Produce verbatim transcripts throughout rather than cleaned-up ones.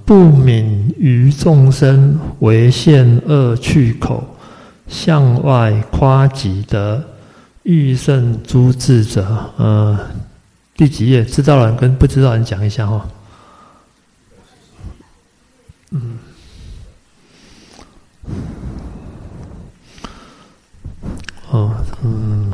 不泯于众生，唯现恶趣口，向外夸己德，欲胜诸智者。呃，第几页？知道的人跟不知道的人讲一下哈。嗯。哦，嗯，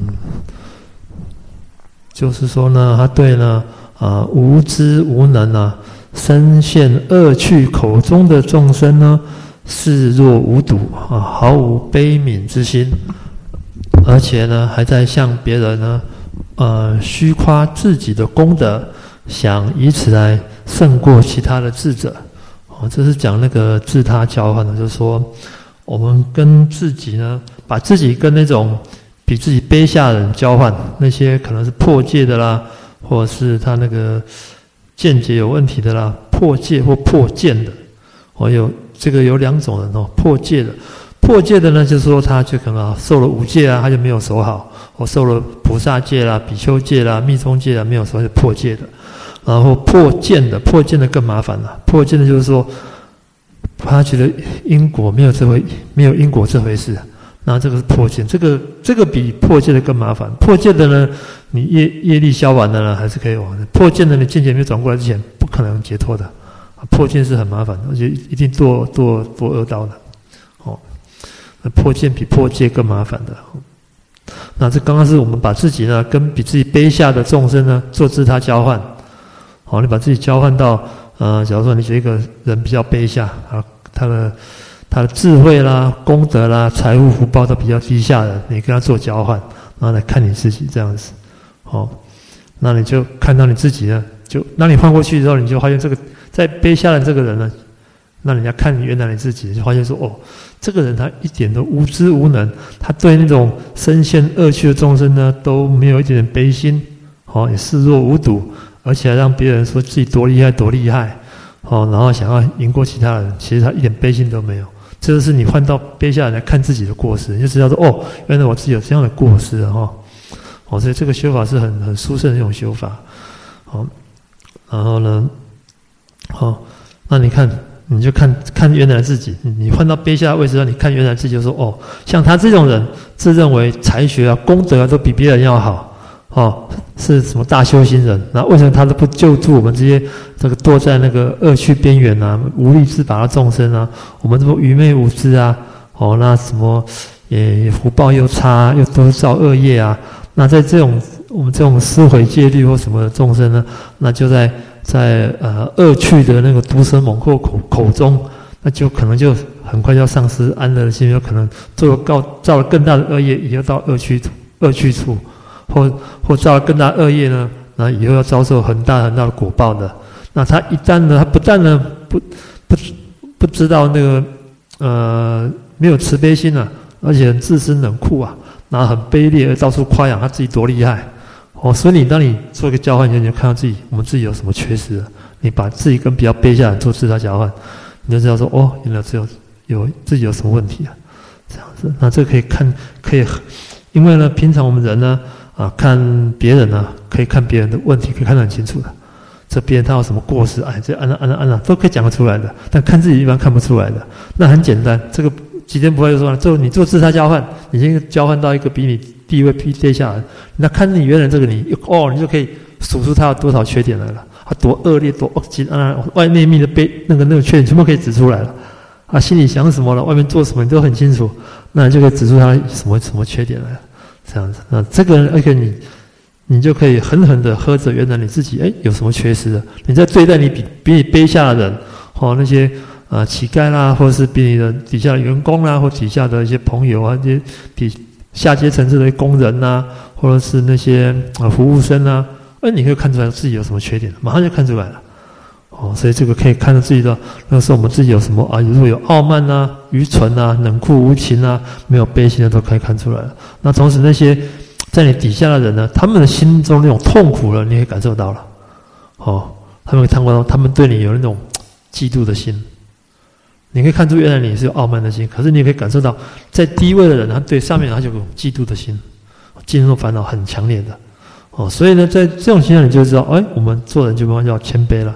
就是说呢，他对呢，啊、呃，无知无能啊，身陷恶趣口中的众生呢，视若无睹啊，毫无悲悯之心，而且呢，还在向别人呢，呃，虚夸自己的功德，想以此来胜过其他的智者。哦，这是讲那个自他交换的，就是说，我们跟自己呢。把自己跟那种比自己卑下的人交换，那些可能是破戒的啦，或者是他那个见解有问题的啦，破戒或破见的，哦，有这个有两种人哦，破戒的，破戒的呢，就是说他就可能、啊、受了五戒啊，他就没有守好，我、哦、受了菩萨戒啦、比丘戒啦、密宗戒啦，没有守是破戒的，然后破见的，破见的更麻烦了，破见的就是说，他觉得因果没有这回，没有因果这回事。那这个是破戒，这个这个比破戒的更麻烦。破戒的呢，你业业力消完了呢，还是可以往的；破戒的你见解没有转过来之前，不可能解脱的。破戒是很麻烦的，而且一定堕堕堕恶道的。哦，那破戒比破戒更麻烦的。那这刚刚是我们把自己呢，跟比自己卑下的众生呢，做自他交换。好，你把自己交换到呃，假如说你觉得一个人比较卑下啊，他的。他的智慧啦、功德啦、财富福报都比较低下的，你跟他做交换，然后来看你自己这样子，哦，那你就看到你自己呢，就那你换过去之后，你就发现这个在卑下的这个人呢，那人家看你原来你自己，就发现说，哦，这个人他一点都无知无能，他对那种身陷恶趣的众生呢，都没有一点点悲心，哦，也视若无睹，而且还让别人说自己多厉害多厉害，哦，然后想要赢过其他人，其实他一点悲心都没有。这就是你换到卑下来看自己的过失，你就知道说，哦，原来我自己有这样的过失哈，哦，所以这个修法是很很殊胜的一种修法，好，然后呢，好，那你看，你就看看原来自己，你你换到卑下的位置上，你看原来自己就说，哦，像他这种人，自认为才学啊、功德啊都比别人要好，哦，是什么大修行人？那为什么他都不救助我们这些这个堕在那个恶趣边缘啊、无力自拔的众生啊？我们这么愚昧无知啊，哦，那什么也福报又差，又都造恶业啊？那在这种我们这种思毁戒律或什么的众生呢，那就在在呃恶趣的那个毒蛇猛兽口口中，那就可能就很快就要丧失安乐的心，有可能做了告造了更大的恶业，也要到恶趣恶趣处。或或造了更大恶业呢，那以后要遭受很大很大的果报的。那他一旦呢，他不但呢不不不知道那个呃没有慈悲心啊，而且很自私冷酷啊，然后很卑劣，而到处夸奖他自己多厉害。哦，所以你当你做一个交换，你就看到自己我们自己有什么缺失了。你把自己跟比较卑下的人做自他交换，你就知道说，哦，原来只有有自己有什么问题啊，这样子。那这可以看可以，因为呢，平常我们人呢。啊，看别人呢，可以看别人的问题，可以看得很清楚的。这别人他有什么过失，哎，这按了按了按了，都可以讲得出来的。但看自己一般看不出来的。那很简单，这个几天不会就说，做你做自他交换，你先交换到一个比你地位低低下来，那看你原来这个你，哦，你就可以数出他有多少缺点来了，他多恶劣多恶极啊，外内密的被那个那个缺点全部可以指出来了。啊，心里想什么了，外面做什么你都很清楚，那你就可以指出他什么什么缺点来了。这样子，那这个而且你，你就可以狠狠的喝着原来你自己哎有什么缺失的，你在对待你比比你卑下的人，哦那些呃乞丐啦，或者是比你的底下的员工啦，或底下的一些朋友啊，这些底下阶层次的工人呐，或者是那些呃服务生啊，哎你可以看出来自己有什么缺点，马上就看出来了。哦，所以这个可以看到自己的，那时候我们自己有什么啊？如果有傲慢啊、愚蠢啊、冷酷无情啊、没有悲心的，都可以看出来了。那同时那些在你底下的人呢，他们的心中那种痛苦了，你也感受到了。哦，他们会看到，他们对你有那种嫉妒的心。你可以看出，原来你是有傲慢的心，可是你也可以感受到，在低位的人，他对上面他就有嫉妒的心，嫉妒烦恼很强烈的。哦，所以呢，在这种情况你就知道，哎，我们做人就慢慢要谦卑了。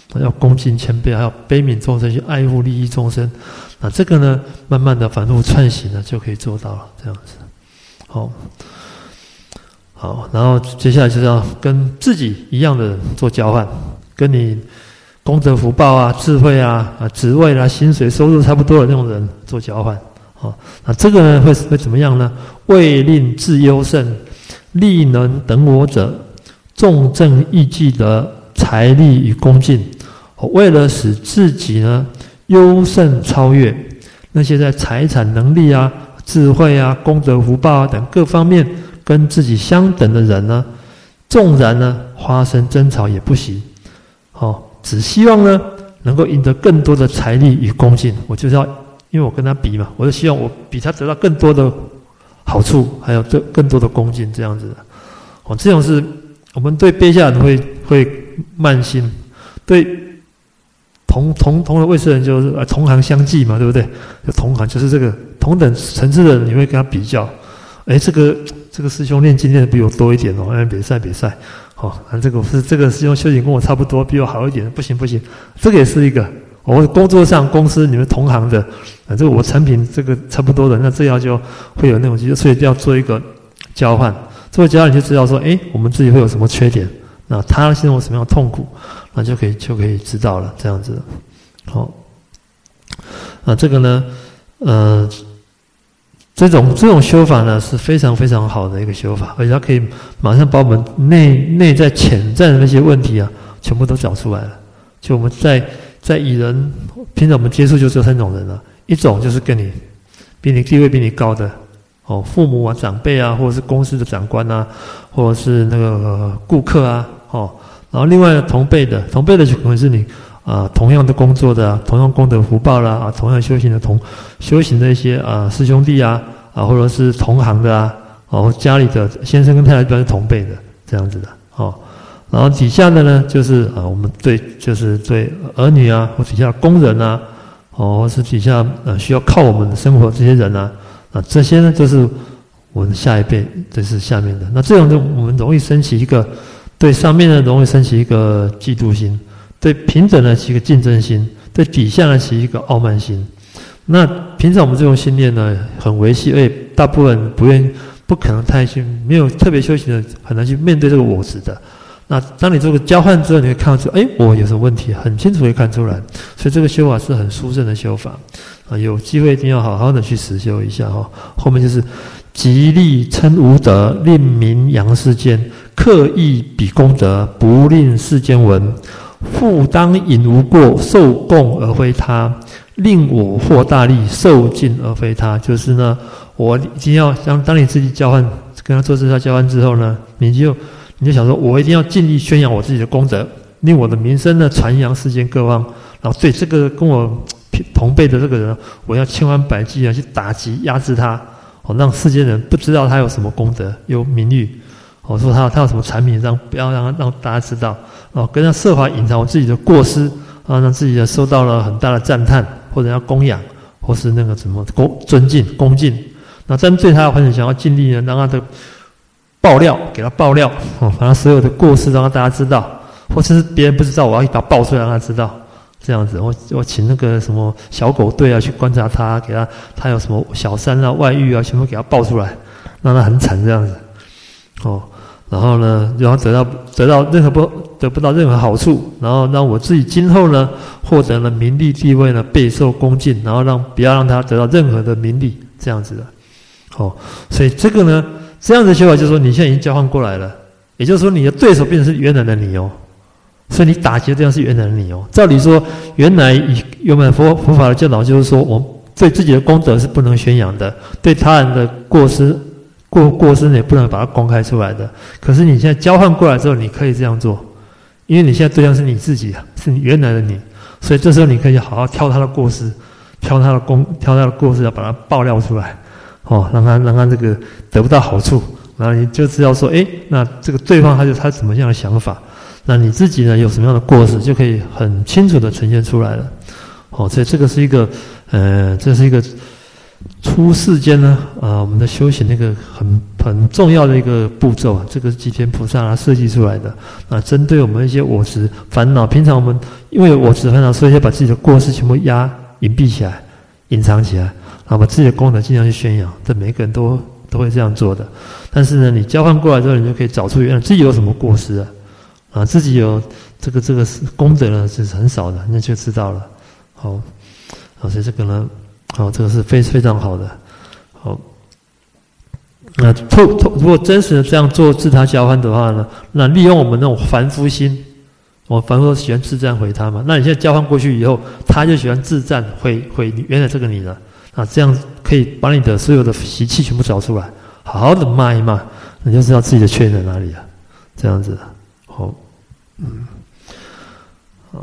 要恭敬谦卑，还要悲悯众生，去爱护利益众生。那这个呢，慢慢的反复串习呢，就可以做到了这样子。好，好，然后接下来就是要跟自己一样的人做交换，跟你功德福报啊、智慧啊、啊职位啦、啊、薪水收入差不多的那种人做交换。好，那这个呢会会怎么样呢？为令自优胜，力能等我者，重正义记得财力与恭敬。为了使自己呢优胜超越那些在财产能力啊、智慧啊、功德福报啊等各方面跟自己相等的人呢，纵然呢发生争吵也不行。好，只希望呢能够赢得更多的财力与恭敬。我就是要，因为我跟他比嘛，我就希望我比他得到更多的好处，还有更更多的恭敬，这样子的。哦，这种是我们对卑下人会会慢心，对同同同的位次人就是啊同行相忌嘛，对不对？就同行就是这个同等层次的人，你会跟他比较。哎，这个这个师兄练经练的比我多一点哦，哎，比赛比赛。好、哦，啊，这个是这个师兄修行跟我差不多，比我好一点，不行不行，这个也是一个。我、哦、工作上公司你们同行的，啊，这个我产品这个差不多的，那这样就会有那种，所以要做一个交换。做交换你就知道说，哎，我们自己会有什么缺点，那他现在有什么样的痛苦，那就可以就可以知道了，这样子。好、哦，啊，这个呢，呃。这种这种修法呢是非常非常好的一个修法，而且它可以马上把我们内内在潜在的那些问题啊，全部都找出来了。就我们在在与人平常我们接触就只有三种人了，一种就是跟你比你地位比你高的哦，父母啊、长辈啊，或者是公司的长官啊，或者是那个、呃、顾客啊，哦，然后另外同辈的同辈的就可能是你。啊，同样的工作的、啊，同样功德福报啦，啊，同样修行的同修行的一些啊师兄弟啊，啊，或者是同行的啊，哦，家里的先生跟太太一般是同辈的这样子的，哦，然后底下的呢，就是啊，我们对就是对儿女啊，或底下工人啊，哦，或是底下呃需要靠我们的生活这些人啊，啊，这些呢就是我们下一辈，这是下面的，那这样就我们容易升起一个对上面的容易升起一个嫉妒心。对平等呢起一个竞争心，对底下呢起一个傲慢心。那平常我们这种心念呢很维系，而且大部分人不愿意、不可能太去没有特别修行的，很难去面对这个我执的。那当你这个交换之后，你会看到说，哎，我有什么问题，很清楚会看出来。所以这个修法是很殊胜的修法啊，有机会一定要好好的去实修一下哈、哦。后面就是极力称无德，令名扬世间，刻意比功德，不令世间闻。复当引无过，受供而非他；令我获大利，受尽而非他。就是呢，我一定要当当你自己交换，跟他做这套交换之后呢，你就你就想说，我一定要尽力宣扬我自己的功德，令我的名声呢传扬世间各方。然后对这个跟我同辈的这个人，我要千方百计啊去打击压制他，哦，让世间人不知道他有什么功德，有名誉。我说他他有什么产品，让不要让让大家知道哦，跟他设法隐藏我自己的过失啊，让自己的受到了很大的赞叹，或者要供养，或是那个什么恭尊敬恭敬。那针对他很想要尽力呢，让他的爆料给他爆料哦，把他所有的过失让大家知道，或者是别人不知道，我要把他爆出来让他知道。这样子，我我请那个什么小狗队啊去观察他，给他他有什么小三啊、外遇啊，全部给他爆出来，让他很惨这样子哦。然后呢，然后得到得到任何不得不到任何好处，然后让我自己今后呢获得了名利地位呢备受恭敬，然后让不要让他得到任何的名利，这样子的，哦，所以这个呢，这样的修法就是说你现在已经交换过来了，也就是说你的对手变成是原来的你哦，所以你打击的对象是原来的你哦。照理说，原来以原本佛佛法的教导就是说，我们对自己的功德是不能宣扬的，对他人的过失。过过失也不能把它公开出来的，可是你现在交换过来之后，你可以这样做，因为你现在对象是你自己啊，是你原来的你，所以这时候你可以好好挑他的过失，挑他的功，挑他的过失，要把它爆料出来，哦，让他让他这个得不到好处，然后你就知道说，哎，那这个对方他就他怎么样的想法，那你自己呢有什么样的过失，就可以很清楚的呈现出来了，哦，所以这个是一个，呃，这是一个。出世间呢，啊、呃，我们的修行那个很很重要的一个步骤啊，这个是吉田菩萨他设计出来的啊，针对我们一些我执烦恼，平常我们因为我执烦恼，所以要把自己的过失全部压隐蔽起来、隐藏起来，然后把自己的功德尽量去宣扬，这每个人都都会这样做的。但是呢，你交换过来之后，你就可以找出原来自己有什么过失啊，啊，自己有这个这个功德呢是很少的，那就知道了。好，好，所以这个呢，好，这个是非非常好的。好，那透透如果真实的这样做自他交换的话呢，那利用我们那种凡夫心，我凡夫都喜欢自赞回他嘛，那你现在交换过去以后，他就喜欢自赞回回原来这个你了，啊，这样可以把你的所有的习气全部找出来，好好的骂一骂，你就知道自己的缺点在哪里了，这样子，好，嗯，好。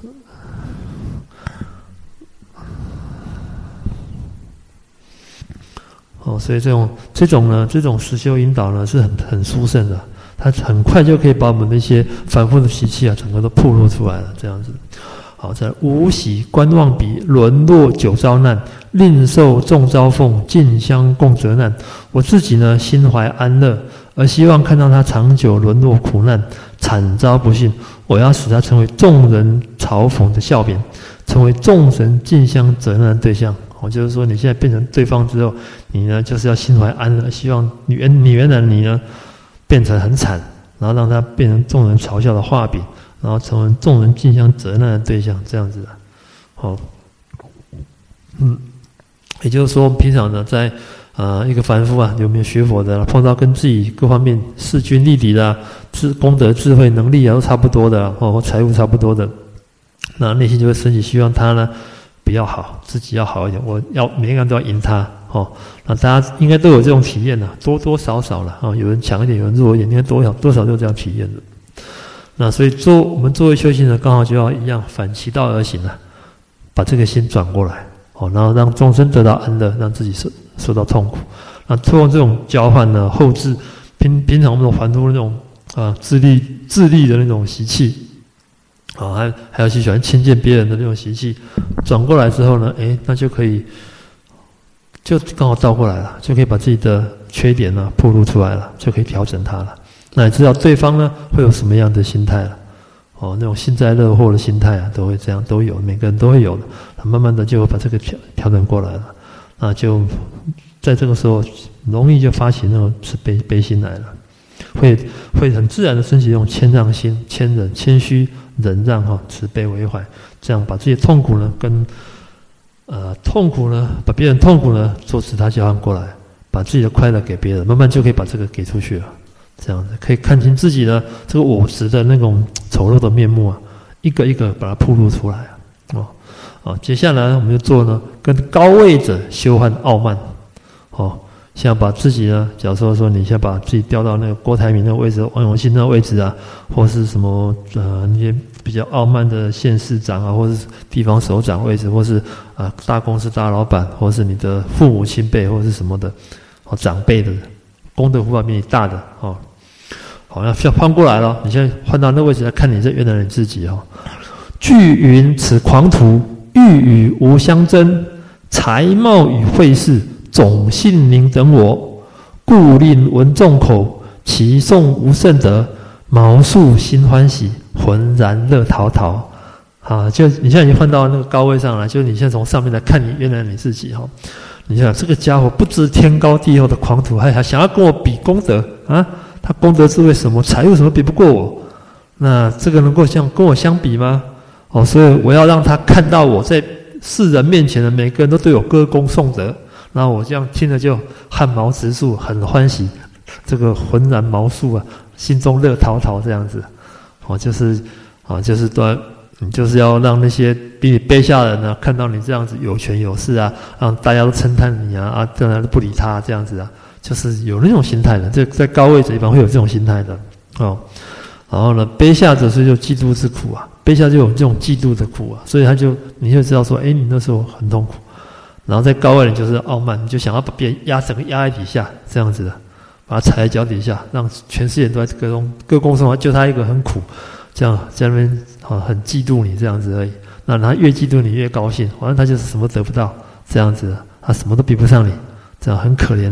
哦，所以这种这种呢，这种实修引导呢是很很殊胜的，它很快就可以把我们那些反复的习气啊，整个都暴露出来了。这样子，好，在无喜观望彼，沦落久遭难，令受众遭奉，竞相共责难。我自己呢，心怀安乐，而希望看到他长久沦落苦难，惨遭不幸。我要使他成为众人嘲讽的笑柄，成为众人竞相责难的对象。我就是说，你现在变成对方之后，你呢就是要心怀安乐，希望你原你原来你呢变成很惨，然后让他变成众人嘲笑的画饼，然后成为众人竞相责难的对象，这样子的。好，嗯，也就是说，平常呢，在呃一个凡夫啊，有没有学佛的，碰到跟自己各方面势均力敌的，智功德、智慧、能力啊都差不多的，或财务差不多的，那内心就会升起，希望他呢。不要好，自己要好一点。我要每个人都要赢他，哦。那大家应该都有这种体验的，多多少少了，哦。有人强一点，有人弱一点，应该多少多少都有这样体验的。那所以做我们作为修行人，刚好就要一样反其道而行啊，把这个心转过来，哦，然后让众生得到安乐，让自己受受到痛苦。那通过这种交换呢，后置平平常我们还出那种啊自利自利的那种习气。啊、哦，还还有去喜欢亲近别人的那种习气，转过来之后呢，诶，那就可以，就刚好倒过来了，就可以把自己的缺点呢暴露出来了，就可以调整它了。那也知道对方呢会有什么样的心态了，哦，那种幸灾乐祸的心态啊，都会这样，都有，每个人都会有的。慢慢的就会把这个调调整过来了，那就在这个时候容易就发起那种慈悲悲心来了，会会很自然的升起那种谦让心、谦忍、谦虚。忍让哈，慈悲为怀，这样把自己的痛苦呢，跟呃痛苦呢，把别人痛苦呢，做自他交换过来，把自己的快乐给别人，慢慢就可以把这个给出去了。这样子可以看清自己的这个我执的那种丑陋的面目啊，一个一个把它暴露出来啊。哦，啊，接下来我们就做呢，跟高位者修换傲慢，哦。像把自己呢，假如说说你先把自己调到那个郭台铭那个位置、王永庆那个位置啊，或是什么呃那些比较傲慢的县市长啊，或是地方首长位置，或是啊、呃、大公司大老板，或是你的父母亲辈，或是什么的，哦长辈的功德福报比你大的哦，好，要换过来了，你现在换到那个位置来看你这原来你自己哦。据云此狂徒欲与无相争，才貌与慧事。总信宁等我，故令闻众口，其诵无甚德，毛素心欢喜，浑然乐陶陶。啊，就你现在已经换到那个高位上来，就是你现在从上面来看你原来你自己哈。你想这个家伙不知天高地厚的狂徒，还还想要跟我比功德啊？他功德智慧什么财物什么比不过我？那这个能够像跟我相比吗？哦，所以我要让他看到我在世人面前的每个人都对我歌功颂德。然后我这样听着就汗毛直竖，很欢喜，这个浑然毛竖啊，心中乐陶陶这样子，哦，就是啊，就是端，你就是要让那些比你卑下的人呢，看到你这样子有权有势啊，让大家都称叹你啊，啊，当然不理他这样子啊，就是有那种心态的，这在高位者一般会有这种心态的，哦，然后呢，卑下者是就嫉妒之苦啊，卑下就有这种嫉妒的苦啊，所以他就你就知道说，哎，你那时候很痛苦。然后在高位人就是傲慢，你就想要把别人压整个压在底下，这样子的，把他踩在脚底下，让全世界都在歌功歌功颂德，就他一个很苦，这样在那边啊很嫉妒你这样子而已。那他越嫉妒你越高兴，好像他就是什么得不到这样子的，他什么都比不上你，这样很可怜的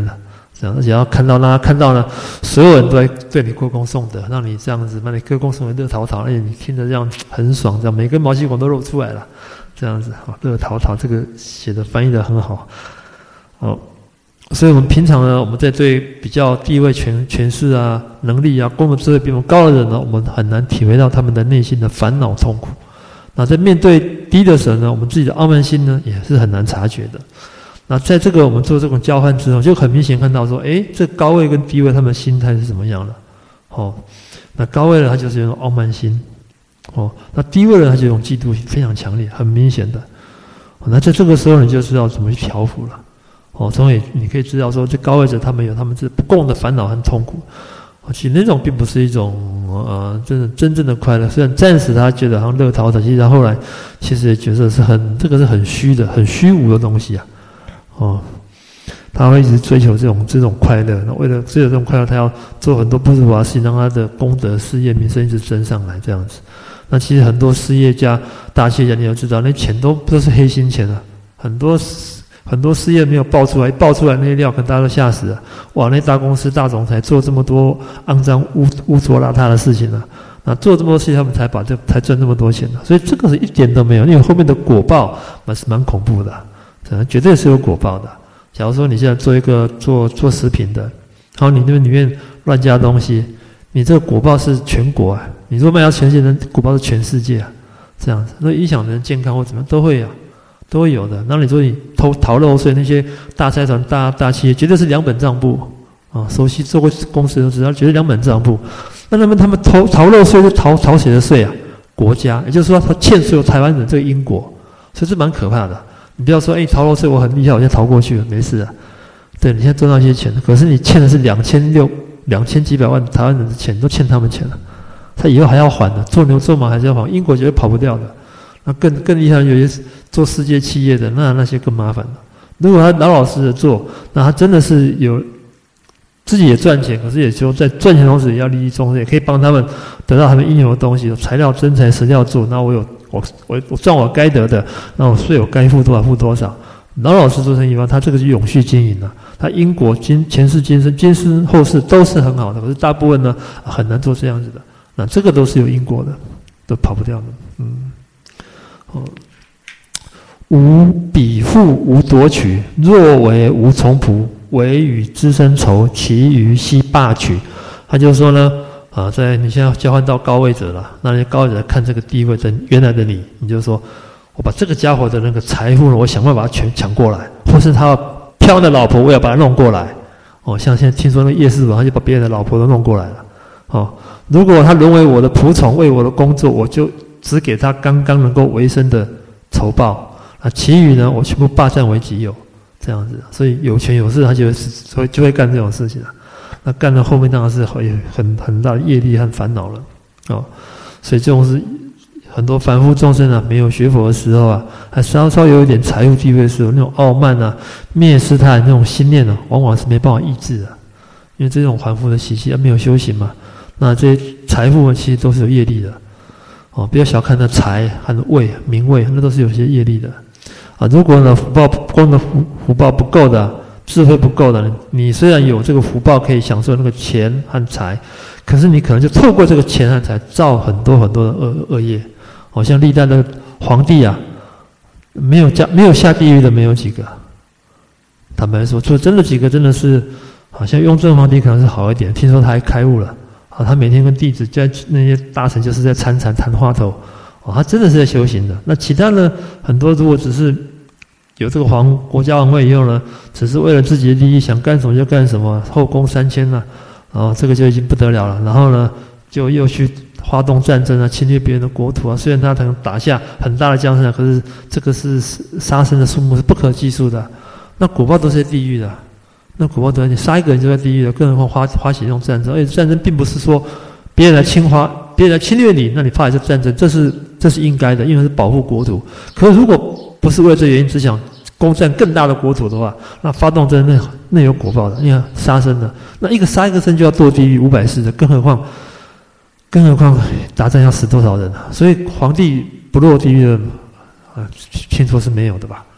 这样，而且要看到，让他看到呢，所有人都在对你歌功颂德，让你这样子，把你歌功颂德热陶陶，而且你听着这样很爽，这样每根毛细孔都露出来了，这样子，热陶陶，这个写的翻译的很好，哦，所以我们平常呢，我们在对比较地位、权权势啊、能力啊、功德智慧比我们高的人呢，我们很难体会到他们的内心的烦恼痛苦。那在面对低的时候呢，我们自己的傲慢心呢，也是很难察觉的。那在这个我们做这种交换之后，就很明显看到说，诶，这高位跟低位他们的心态是怎么样的？哦，那高位的他就是有种傲慢心，哦，那低位的他就有种嫉妒心，非常强烈，很明显的。哦，那在这个时候你就知道怎么去调伏了。哦，从也你可以知道说，这高位者他们有他们这不共的烦恼和痛苦。其实那种并不是一种呃真的真正的快乐，虽然暂时他觉得好像乐陶陶，其实他后来其实也觉得是很这个是很虚的、很虚无的东西啊。哦，他会一直追求这种这种快乐，那为了追求这种快乐，他要做很多不如法的事情，让他的功德、事业、名声一直增上来，这样子。那其实很多事业家、大企业家，你要知道，那钱都都是黑心钱啊，很多很多事业没有爆出来，一爆出来那些料，可能大家都吓死了。哇，那大公司大总裁做这么多肮脏、污污浊邋遢的事情啊，那做这么多事情，他们才把这才赚这么多钱的、啊。所以这个是一点都没有，因为后面的果报那是蛮恐怖的、啊。绝对是有果报的。假如说你现在做一个做做食品的，然后你那边里面乱加东西，你这个果报是全国啊！你如果卖到全世界，果报是全世界啊，这样子，那影响人健康或怎么样都会啊，都会有的。那你说你偷逃漏税，那些大财团、大大企业，绝对是两本账簿啊！熟悉做过公司都知道，绝对两本账簿。那他们他们偷逃漏税是逃逃谁的税啊？国家，也就是说他欠所有台湾人这个因果，所以这蛮可怕的。你不要说，哎、欸，逃漏税我很厉害，我现在逃过去了，没事啊。对，你现在赚到一些钱，可是你欠的是两千六、两千几百万台湾人的钱，都欠他们钱了。他以后还要还的，做牛做马还是要还，英国绝对跑不掉的。那更更厉害，有些做世界企业的，那那些更麻烦了。如果他老老实实做，那他真的是有自己也赚钱，可是也就在赚钱同时也要利益众生，也可以帮他们得到他们应有的东西，有材料真材实料做，那我有。我我我赚我该得的，那我税我该付多少付多少，老老实做生意方，他这个是永续经营的、啊，他因果今前世今生今世后世都是很好的，可是大部分呢很难做这样子的，那这个都是有因果的，都跑不掉的，嗯，哦，无比复无夺取，若为无从仆，唯与资生仇，其余悉罢取。他就说呢。啊，在你现在交换到高位者了，那些高位者看这个低位的原来的你，你就说，我把这个家伙的那个财富呢，我想办法把它全抢过来，或是他漂亮的老婆，我要把它弄过来。哦，像现在听说那个夜市吧，他就把别人的老婆都弄过来了。哦，如果他沦为我的仆从，为我的工作，我就只给他刚刚能够维生的酬报，啊，其余呢，我全部霸占为己有，这样子。所以有权有势，他就会就会就会干这种事情了。那干到后面当然是很很很大的业力和烦恼了，哦，所以这种是很多凡夫众生啊，没有学佛的时候啊，还稍稍有一点财务地位的时候，那种傲慢啊、蔑视他的那种心念呢、啊，往往是没办法抑制的，因为这种凡夫的习气，啊，没有修行嘛，那这些财富呢，其实都是有业力的，哦，不要小看那财和位、名位，那都是有些业力的，啊，如果呢福报光的福福报不够的。智慧不够的，你虽然有这个福报可以享受那个钱和财，可是你可能就透过这个钱和财造很多很多的恶恶业。好像历代的皇帝啊，没有下没有下地狱的没有几个。坦白说，就真的几个真的是，好像雍正皇帝可能是好一点，听说他还开悟了啊，他每天跟弟子在那些大臣就是在参禅谈话头，哦，他真的是在修行的。那其他呢，很多如果只是。有这个皇国家王位以后呢，只是为了自己的利益，想干什么就干什么，后宫三千了，啊，这个就已经不得了了。然后呢，就又去发动战争啊，侵略别人的国土啊。虽然他可能打下很大的江山，可是这个是杀生的数目是不可计数的。那果报都是在地狱的，那果报都在你杀一个人就在地狱的，更何况花花起这种战争。而且战争并不是说别人来侵华，别人来侵略你，那你发起这战争，这是这是应该的，因为是保护国土。可是如果不是为了这原因，只想攻占更大的国土的话，那发动真的那那有果报的，因为杀生的，那一个杀一个生就要堕地狱五百世的，更何况，更何况打仗要死多少人啊？所以皇帝不落地狱的啊，听说是没有的吧？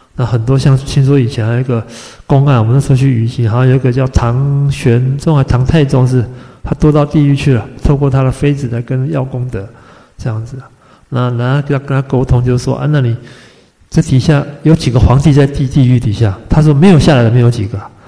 那很多像听说以前还有一个公案，我们那时候去舆情，好像有一个叫唐玄宗还唐太宗是，他堕到地狱去了，透过他的妃子来跟要功德，这样子。那然后跟他跟他沟通，就是说啊，那你这底下有几个皇帝在地地狱底下？他说没有下来的没有几个、啊，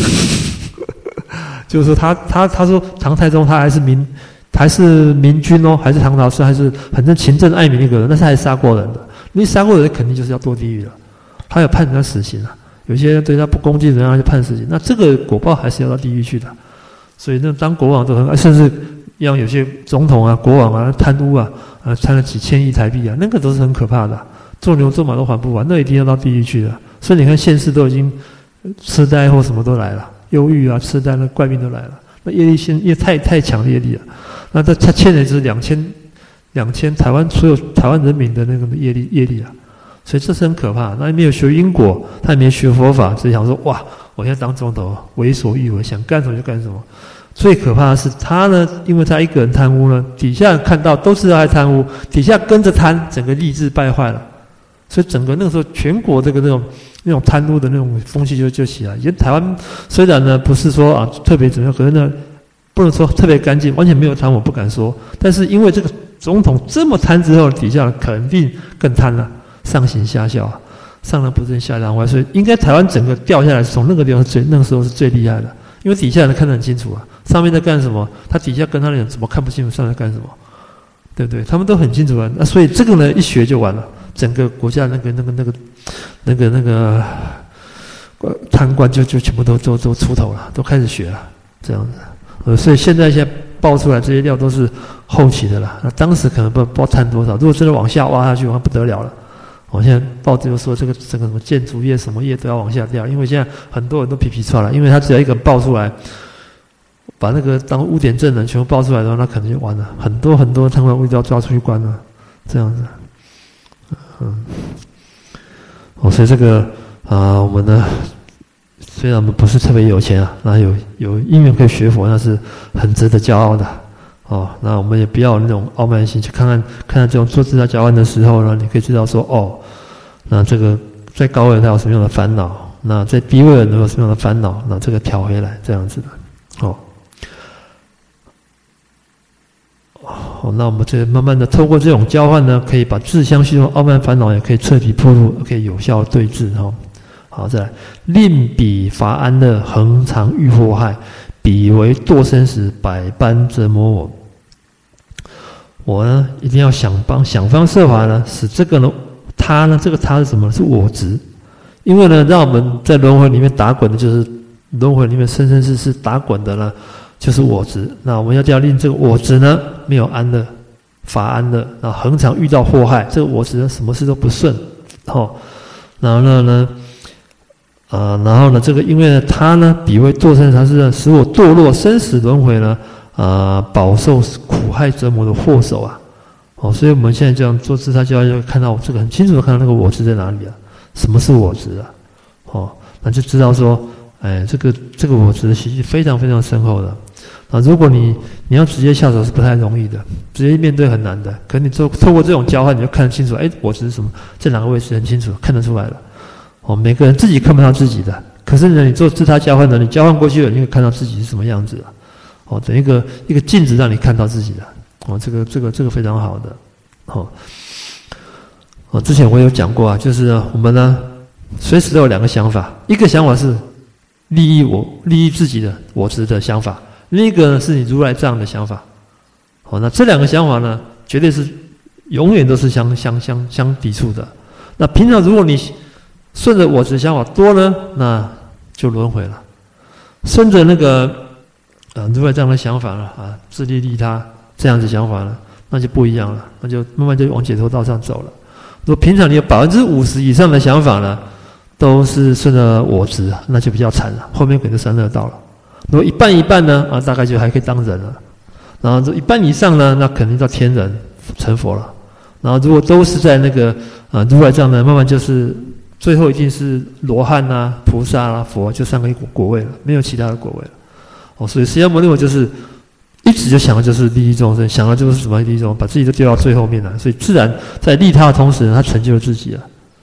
就是说他他他说唐太宗他还是明还是明君哦，还是唐朝是还是反正勤政爱民一个人，但是还杀过人的，你杀过人肯定就是要堕地狱了。他有判人家死刑啊，有些人对他不恭敬，人家就判死刑。那这个果报还是要到地狱去的。所以那当国王都很，甚至像有些总统啊、国王啊贪污啊，啊贪了几千亿台币啊，那个都是很可怕的、啊。做牛做马都还不完，那一定要到地狱去的。所以你看现世都已经痴呆或什么都来了，忧郁啊、痴呆那怪病都来了。那业力现业太太强烈力了。那他他欠的就是两千两千台湾所有台湾人民的那个业力业力啊。所以这是很可怕。那也没有学因果，他也没有学佛法，只想说哇，我现在当总统，为所欲为，想干什么就干什么。最可怕的是他呢，因为他一个人贪污呢，底下人看到都知道他贪污，底下跟着贪，整个吏治败坏了。所以整个那个时候全国这个那种那种贪污的那种风气就就起来。以前台湾虽然呢不是说啊特别怎么样，可是呢不能说特别干净，完全没有贪，我不敢说。但是因为这个总统这么贪之后，底下肯定更贪了。上行下效啊，上人不正下人歪，所以应该台湾整个掉下来，从那个地方最那个时候是最厉害的，因为底下人看得很清楚啊，上面在干什么，他底下跟他的人怎么看不清楚上面在干什么，对不对？他们都很清楚啊。那所以这个呢一学就完了，整个国家那个那个那个那个那个贪官就就全部都都都出头了，都开始学了，这样子。呃，所以现在现在爆出来这些料都是后期的啦，那当时可能不不知道贪多少，如果真的往下挖下去，那不得了了。我现在报纸就说这个整个什么建筑业什么业都要往下掉，因为现在很多人都皮皮出来了，因为他只要一个人爆出来，把那个当污点证人全部爆出来的话，那可能就完了，很多很多贪官污吏都要抓出去关了，这样子。嗯，哦，所以这个啊、呃，我们呢，虽然我们不是特别有钱啊，那有有因缘可以学佛，那是很值得骄傲的。哦，那我们也不要有那种傲慢心，去看看看看这种做自他交换的时候呢，你可以知道说，哦，那这个在高位他有什么样的烦恼，那在低位能有什么样的烦恼，那这个调回来这样子的。哦，哦，那我们这慢慢的透过这种交换呢，可以把自相续中傲慢烦恼也可以彻底破除，可以有效对治。哈、哦，好，再来，令彼乏安乐，恒常欲祸害。彼为堕生时，百般折磨我。我呢，一定要想帮想方设法呢，使这个呢，他呢，这个他是什么？是我执。因为呢，让我们在轮回里面打滚的，就是轮回里面生生世世打滚的呢，就是我执。那我们要要令这个我执呢，没有安乐，乏安乐，然后恒常遇到祸害。这个我执呢，什么事都不顺，哦，然后呢呢。啊、呃，然后呢，这个因为呢，他呢，彼为堕生，他是使我堕落生死轮回呢，啊、呃，饱受苦害折磨的祸首啊。哦，所以我们现在这样做自他教，就看到这个很清楚的看到那个我执在哪里啊？什么是我执啊？哦，那就知道说，哎，这个这个我执的习气非常非常深厚的。啊，如果你你要直接下手是不太容易的，直接面对很难的。可你做透过这种交换，你就看得清楚，哎，我执是什么，在哪个位置很清楚，看得出来了。哦，每个人自己看不到自己的，可是呢，你做自他交换的，你交换过去了，你会看到自己是什么样子啊？哦，等一个一个镜子让你看到自己的，哦，这个这个这个非常好的，哦，哦，之前我有讲过啊，就是呢我们呢随时都有两个想法，一个想法是利益我利益自己的我执的想法，另一个呢是你如来藏的想法。哦，那这两个想法呢，绝对是永远都是相相相相抵触的。那平常如果你顺着我执想法多呢，那就轮回了。顺着那个啊如来这样的想法了啊，自利利他这样子想法了，那就不一样了，那就慢慢就往解脱道上走了。如果平常你有百分之五十以上的想法呢，都是顺着我执，那就比较惨了，后面可能三恶道了。如果一半一半呢，啊，大概就还可以当人了。然后一半以上呢，那肯定到天人成佛了。然后如果都是在那个啊如来藏呢，慢慢就是最后一定是罗汉啊、菩萨啊、佛，就三个果果位了，没有其他的果位了。哦，所以释迦牟尼佛就是一直就想的就是利益众生，想的就是什么利益众生，把自己都丢到最后面来，所以自然在利他的同时呢，他成就了自己了。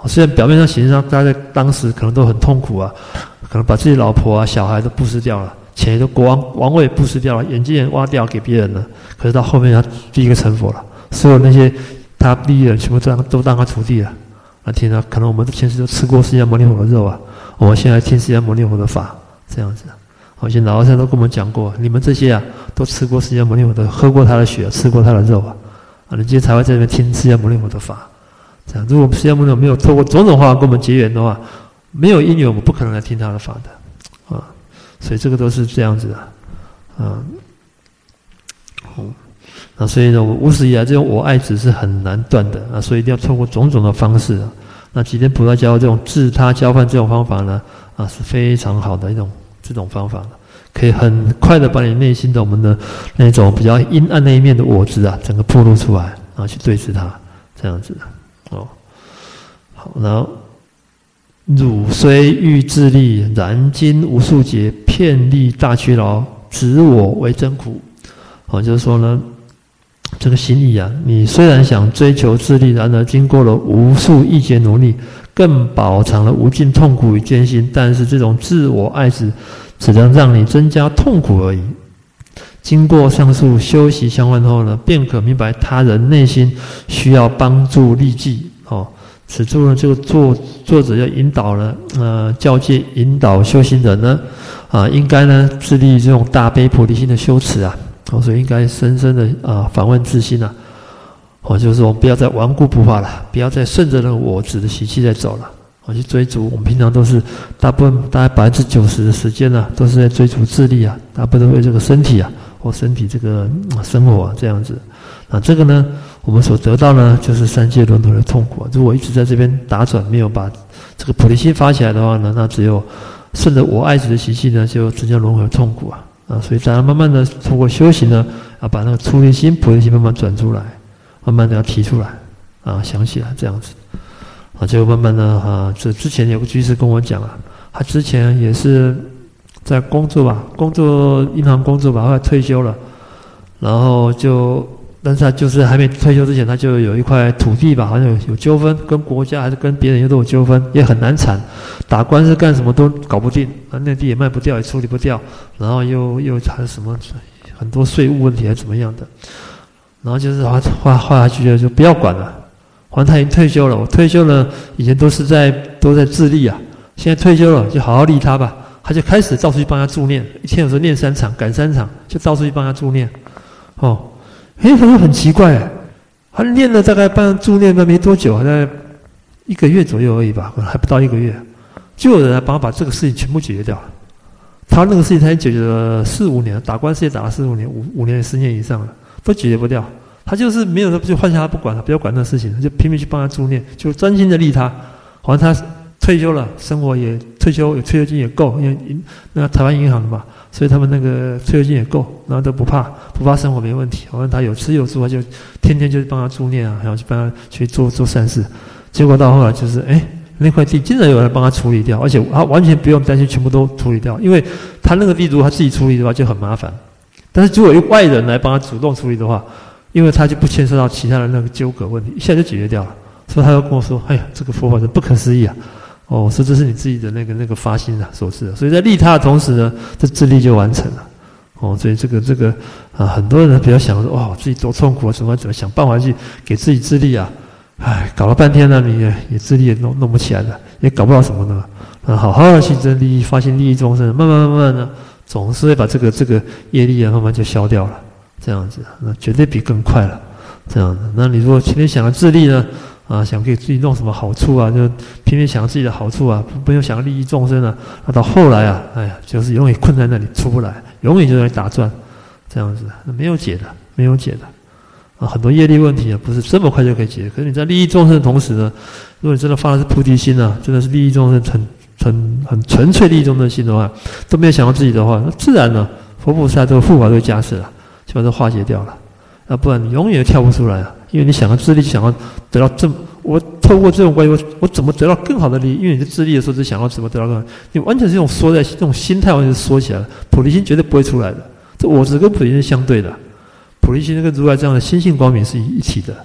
虽然表面上形式上大家在当时可能都很痛苦啊，可能把自己老婆啊小孩都布施掉了，钱都国王王位布施掉了，眼睛也挖掉给别人了，可是到后面他第一个成佛了，所有那些他利益人全部都当都当他徒弟了。那听到可能我们前世都吃过释迦牟尼佛的肉啊，我们现在听释迦牟尼佛的法，这样子。好，以前老和尚都跟我们讲过，你们这些啊都吃过释迦牟尼佛的，喝过他的血，吃过他的肉啊，啊，你今天才会在这边听释迦牟尼佛的法。这样，如果释迦牟尼佛没有透过种种方法跟我们结缘的话，没有因缘，我们不可能来听他的法的，啊，所以这个都是这样子的，啊，嗯。那所以呢，无始以来这种我爱执是很难断的啊，所以一定要透过种种的方式啊。那吉天菩萨教这种自他交换这种方法呢，啊是非常好的一种这种方法，可以很快的把你内心的我们的那种比较阴暗那一面的我执啊，整个暴露出来，然后去对治它，这样子的哦。好，然后汝虽欲自利，然今无数劫，遍历大屈劳，执我为真苦。哦，就是说呢。这个心意啊，你虽然想追求自利，然而经过了无数亿劫努力，更饱尝了无尽痛苦与艰辛，但是这种自我爱执只能让你增加痛苦而已。经过上述修习相换后呢，便可明白他人内心需要帮助利济。哦，此处呢，这个作作者要引导了，呃，教诫引导修行人呢，啊，应该呢致力这种大悲菩提心的修持啊。哦，所以应该深深的啊反问自心啊，哦，就是说我们不要再顽固不化了，不要再顺着那个我执的习气在走了，哦，去追逐。我们平常都是大部分大概百分之九十的时间呢、啊，都是在追逐自利啊，大部分都为这个身体啊或身体这个、嗯、生活啊这样子。那这个呢，我们所得到呢，就是三界轮回的痛苦、啊。如果一直在这边打转，没有把这个菩提心发起来的话呢，那只有顺着我爱执的习气呢，就增加轮回的痛苦啊。啊，所以大家慢慢的通过修行呢，啊，把那个出离心、菩提心慢慢转出来，慢慢的要提出来，啊，想起来这样子，啊，就慢慢的啊，这之前有个居士跟我讲啊，他之前也是在工作吧，工作银行工作吧，后来退休了，然后就，但是他就是还没退休之前，他就有一块土地吧，好像有有纠纷，跟国家还是跟别人又都有纠纷，也很难缠，打官司干什么都搞不定，啊，那地也卖不掉，也处理不掉，然后又又还有什么很多税务问题还是怎么样的，然后就是后后后来觉得就不要管了，反正他已经退休了，我退休了，以前都是在都在自利啊，现在退休了就好好利他吧，他就开始到处去帮他助念，一天有时候念三场，赶三场，就到处去帮他助念，哦。哎，他说很奇怪，他念了大概帮助念了没多久，大概一个月左右而已吧，可能还不到一个月，就有人来帮他把这个事情全部解决掉了。他那个事情他已经解决了四五年，打官司也打了四五年，五五年十年以上了，都解决不掉。他就是没有他就换下他不管了，不要管那事情，就拼命去帮他助念，就专心的利他。好像他退休了，生活也退休，有退休金也够，因为那台湾银行的嘛。所以他们那个退休金也够，然后都不怕，不怕生活没问题。好像他有吃有住，他就天天就是帮他助念啊，然后去帮他去做做善事。结果到后来就是，哎，那块地竟然有人帮他处理掉，而且他完全不用担心全部都处理掉，因为他那个地如果他自己处理的话就很麻烦。但是如果有外人来帮他主动处理的话，因为他就不牵涉到其他的那个纠葛问题，一下就解决掉了。所以他就跟我说：“哎呀，这个佛法是不可思议啊！”哦，说这是你自己的那个那个发心啊所致的，所以在利他的同时呢，这自利就完成了。哦，所以这个这个啊，很多人比较想说，哇，自己多痛苦啊，怎么怎么想办法去给自己自利啊？哎，搞了半天呢，你也也自利也弄弄不起来的，也搞不到什么呢。啊，好好的去真利益，发心利益众生，慢慢慢慢呢，总是会把这个这个业力啊，慢慢就消掉了。这样子，那绝对比更快了。这样子，那你如果天天想要自利呢？啊，想给自己弄什么好处啊，就偏偏想自己的好处啊，不用想利益众生啊，那到后来啊，哎呀，就是永远困在那里出不来，永远就在打转，这样子，没有解的，没有解的，啊，很多业力问题啊，不是这么快就可以解决。可是你在利益众生的同时呢，如果你真的发的是菩提心啊，真的是利益众生很很很纯粹利益众生的心的话，都没有想到自己的话，那自然呢，佛菩萨这个护法都会加持了，就把这化解掉了，要不然你永远跳不出来啊。因为你想要自利，想要得到这，我透过这种关系，我我怎么得到更好的利益？因为你在自利的时候，只想要怎么得到更好，你完全是用缩在这种心态，完全是缩起来了。菩提心绝对不会出来的。这我执跟菩提心是相对的，菩提心跟如来这样的心性光明是一体的。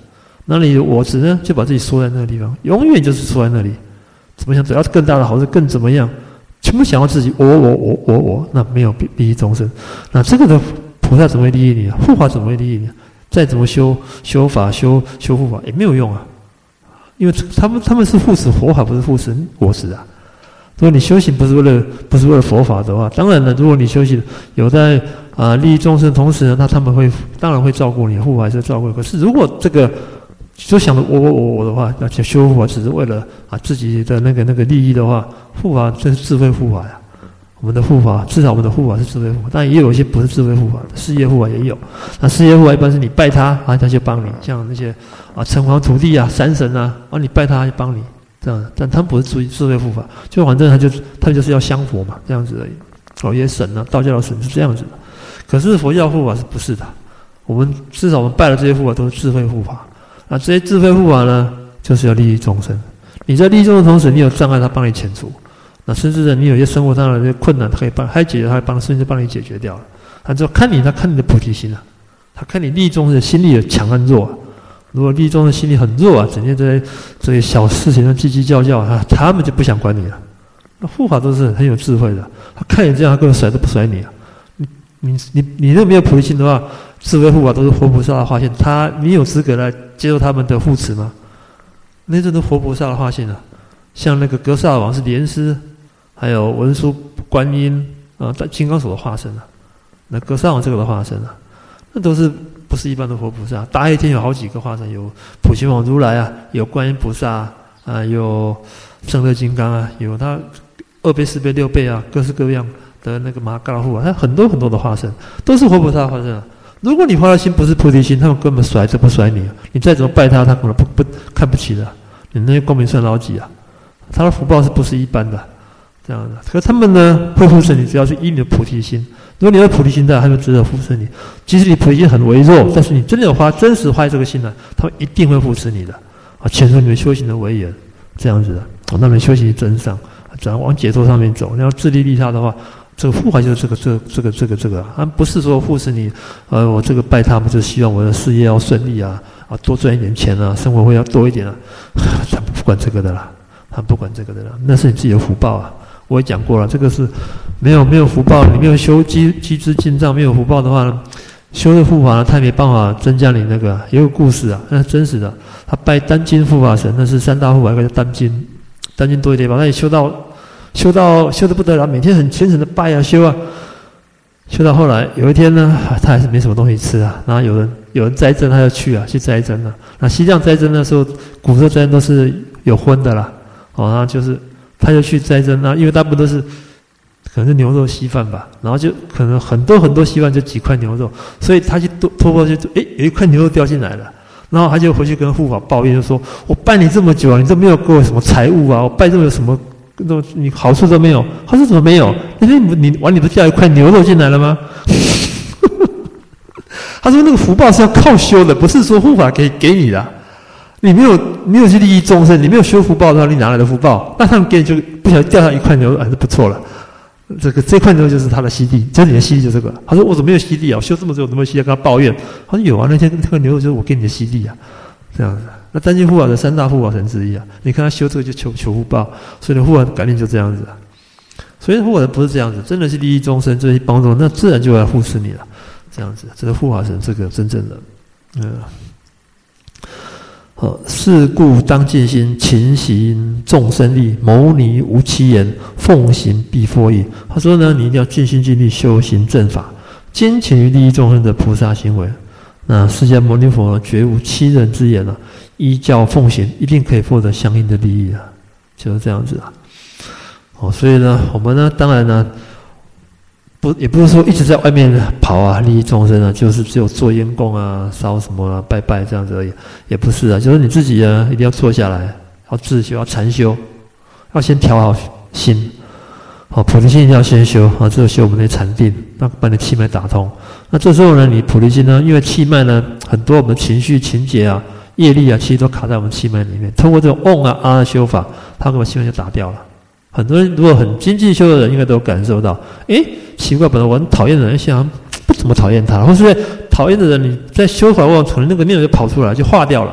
那你我执呢，就把自己缩在那个地方，永远就是缩在那里。怎么想得到更大的好处，更怎么样？全部想要自己，我我我我我，那没有利益众生。那这个的菩萨怎么会利益你啊？护法怎么会利益你啊？再怎么修修法、修修护法也没有用啊，因为他们他们是护持佛法，不是护持我执啊。如果你修行不是为了不是为了佛法的话，当然了，如果你修行有在啊、呃、利益众生的同时呢，那他们会当然会照顾你，护法还是照顾你。可是如果这个就想着我我我我的话，那修护法只是为了啊自己的那个那个利益的话，护法这是智慧护法呀。我们的护法，至少我们的护法是智慧护法，但也有一些不是智慧护法的，事业护法也有。那事业护法一般是你拜他啊，他就帮你，像那些啊城隍土地啊、山神啊，啊你拜他，他就帮你这样。但他们不是智智慧护法，就反正他就他们就是要香火嘛，这样子而已。哦，一些神啊，道教的神是这样子的。可是佛教护法是不是的？我们至少我们拜的这些护法都是智慧护法。那这些智慧护法呢，就是要利益众生。你在利益众生的同时，你有障碍，他帮你遣除。那甚至呢，你有些生活上的这些困难，他可以帮，他解决，他会帮，甚至帮你解决掉了。他就看你，他看你的菩提心啊，他看你利益众生的心力的强和弱啊。如果利益众生心力很弱啊，整天在这些小事情上叽叽叫叫啊，他们就不想管你了。那护法都是很有智慧的，他看你这样，他根本甩都不甩你啊。你你你你那没有菩提心的话，智慧护法都是活菩萨的化现，他你有资格来接受他们的护持吗？那这都活菩萨的化现啊。像那个格萨王是莲师。还有文殊观音啊，金刚手的化身啊，那格萨王这个的化身啊，那都是不是一般的活菩萨。大黑天有好几个化身，有普贤王如来啊，有观音菩萨啊，啊有圣乐金刚啊，有他二倍、四倍、六倍啊，各式各样的那个马嘎拉护啊，他很多很多的化身，都是活菩萨的化身啊。如果你发的心不是菩提心，他们根本甩都不甩你，你再怎么拜他，他可能不不看不起的。你那些光明圣老几啊，他的福报是不是一般的？这样的，可是他们呢会护持你，只要是依你的菩提心。如果你有菩提心在，他就值得护持你。即使你菩提心很微弱，但是你真的有花真实花这个心来，他们一定会护持你的啊，牵受你们修行的为缘，这样子的。哦，那么修行真上，转往解脱上面走。你要自利利他的话，这个护法就是这个这个这个这个这个啊，不是说护持你，呃，我这个拜他们就希望我的事业要顺利啊，啊，多赚一点钱啊，生活会要多一点啊，他不管这个的啦，他不管这个的啦，那是你自己的福报啊。我也讲过了，这个是没有没有福报，你没有修积积资进账，没有福报的话呢，修的护法呢，他也没办法增加你那个。也有故事啊，那是真实的。他拜丹金护法神，那是三大护法，一个叫丹金，丹金多一点吧，那也修到修到修得不得了，每天很虔诚的拜啊修啊，修到后来有一天呢，他还是没什么东西吃啊，然后有人有人摘针，他就去啊去摘针了。那西藏摘针的时候，古时候摘针都是有荤的啦，哦，然后就是。他就去摘针啊，因为大部分都是可能是牛肉稀饭吧，然后就可能很多很多稀饭就几块牛肉，所以他去托钵就诶有一块牛肉掉进来了，然后他就回去跟护法抱怨，就说：“我拜你这么久啊，你都没有给我什么财物啊，我拜这么有什么你好处都没有。”他说：“怎么没有？那天你碗里不掉一块牛肉进来了吗？”他说：“那个福报是要靠修的，不是说护法可以给你的。”你没有没有去利益众生，你没有修福报的话，你哪来的福报？那他们给你就不小心掉下一块牛肉，还是不错了。这个这块牛肉就是他的息地，就是你的息地，就这个。他说我怎么没有息地啊？我修这么久，我怎么没有息地？跟他抱怨。他说有啊，那天那个牛肉就是我给你的息地啊，这样子。那丹金护法的三大护法神之一啊，你看他修这个就求求福报，所以呢护法感应就这样子啊。所以护法神不是这样子，真的是利益众生，这些帮助，那自然就来护持你了。这样子，这个护法神，这个真正的，嗯。呃，是故当尽心，勤行众生力，牟尼无欺言，奉行必获益。他说呢，你一定要尽心尽力修行正法，坚勤于利益众生的菩萨行为。那释迦牟尼佛呢，绝无欺人之言啊，依教奉行，一定可以获得相应的利益啊，就是这样子啊。哦，所以呢，我们呢，当然呢。不，也不是说一直在外面跑啊，利益众生啊，就是只有做烟供啊、烧什么啊、拜拜这样子而已，也不是啊，就是你自己啊，一定要坐下来，要自修，要禅修，要先调好心，好，菩提心一定要先修啊，只有修我们的禅定，那把你气脉打通。那这时候呢，你菩提心呢，因为气脉呢，很多我们的情绪、情节啊、业力啊，其实都卡在我们气脉里面，通过这种嗡啊啊的修法，它把气脉就打掉了。很多人如果很精进修的人，应该都有感受到，诶，奇怪，本来我很讨厌的人，想不怎么讨厌他，或是讨厌的人，你在修法过程可能那个念头就跑出来，就化掉了，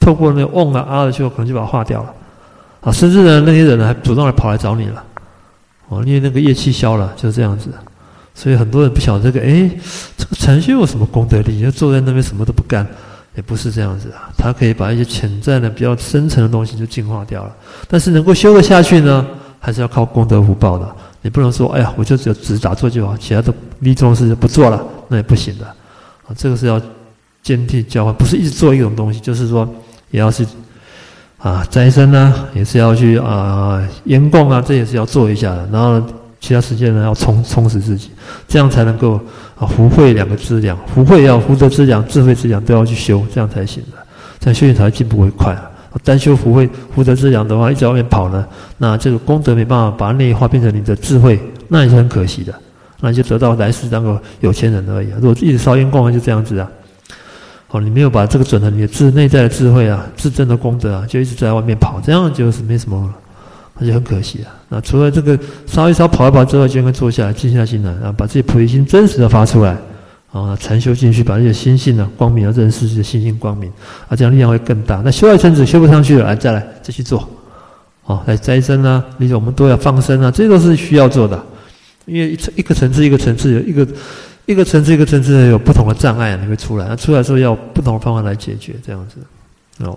透过那个嗡啊啊的就可能就把它化掉了，啊，甚至呢那些人呢还主动来跑来找你了，哦，因为那个业气消了，就是这样子。所以很多人不晓得这个，诶，这个禅修有什么功德力？就坐在那边什么都不干，也不是这样子啊。他可以把一些潜在的比较深层的东西就净化掉了。但是能够修得下去呢，还是要靠功德福报的。你不能说，哎呀，我就只有只打坐就好，其他的利众事就不做了，那也不行的。啊，这个是要兼替交换，不是一直做一种东西，就是说也要去啊斋僧啊，也是要去啊烟供啊，这也是要做一下的。然后呢，其他时间呢要充充实自己，这样才能够啊福慧两个资粮，福慧要福德资粮、智慧资粮都要去修，这样才行的，这样修行才会进步会快啊。单修福慧福德资粮的话，一直在外面跑呢，那这个功德没办法把它内化变成你的智慧，那也是很可惜的，那你就得到来世当个有钱人而已啊。如果一直烧烟供就这样子啊，哦，你没有把这个转成你的智内在的智慧啊、自证的功德啊，就一直在外面跑，这样就是没什么了。那就很可惜啊。那除了这个烧一烧、跑一跑之后，就应该坐下来、静下心来，然后把自己菩提心真实的发出来，啊，禅修进去，把这些心性呢、啊、光明啊，认识这些心性光明啊，这样力量会更大。那修爱成子修不上去了，来再来再去做，哦，来斋僧啊，例如我们都要放生啊，这些都是需要做的，因为一一个层次一个层次有一个一个层次一个层次有不同的障碍你会出来，那出来之后要不同的方法来解决，这样子，哦，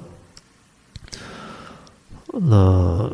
那。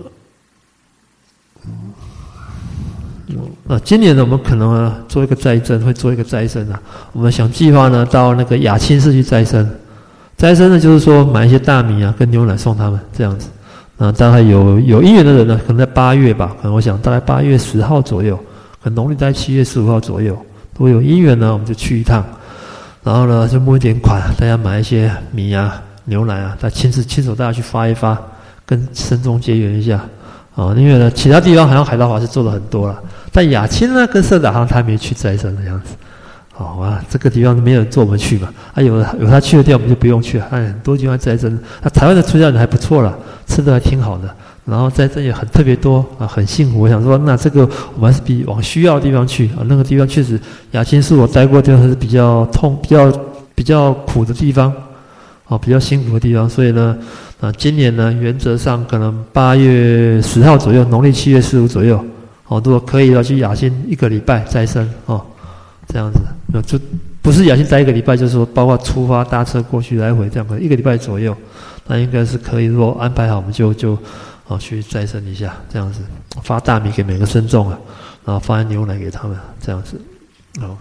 那今年呢，我们可能呢做一个斋僧，会做一个斋僧啊。我们想计划呢到那个雅清寺去斋僧。斋僧呢，就是说买一些大米啊，跟牛奶送他们这样子。那大概有有因缘的人呢，可能在八月吧，可能我想大概八月十号左右，可能农历在七月十五号左右，如果有因缘呢，我们就去一趟。然后呢，就募一点款，大家买一些米啊、牛奶啊，再亲自亲手大家去发一发，跟僧众结缘一下。啊，因为呢，其他地方好像海道法师做了很多了，但雅清呢跟色达好像他没去斋僧的样子。好啊，这个地方没有人做，我们去嘛。啊，有有他去的地方，我们就不用去了。哎，很多地方斋僧，那、啊、台湾的出家人还不错了，吃的还挺好的，然后斋僧也很特别多啊，很幸福。我想说，那这个我们还是比往需要的地方去啊。那个地方确实，雅清是我待过的地方是比较痛、比较比较苦的地方，啊，比较辛苦的地方，所以呢。啊，今年呢，原则上可能八月十号左右，农历七月十五左右，哦，如果可以的话，去雅清一个礼拜斋僧哦，这样子，那就不是雅清待一个礼拜，就是说包括出发搭车过去来回这样，可能一个礼拜左右，那应该是可以。如果安排好，我们就就哦去斋僧一下，这样子，发大米给每个僧众啊，然后发牛奶给他们，这样子，哦，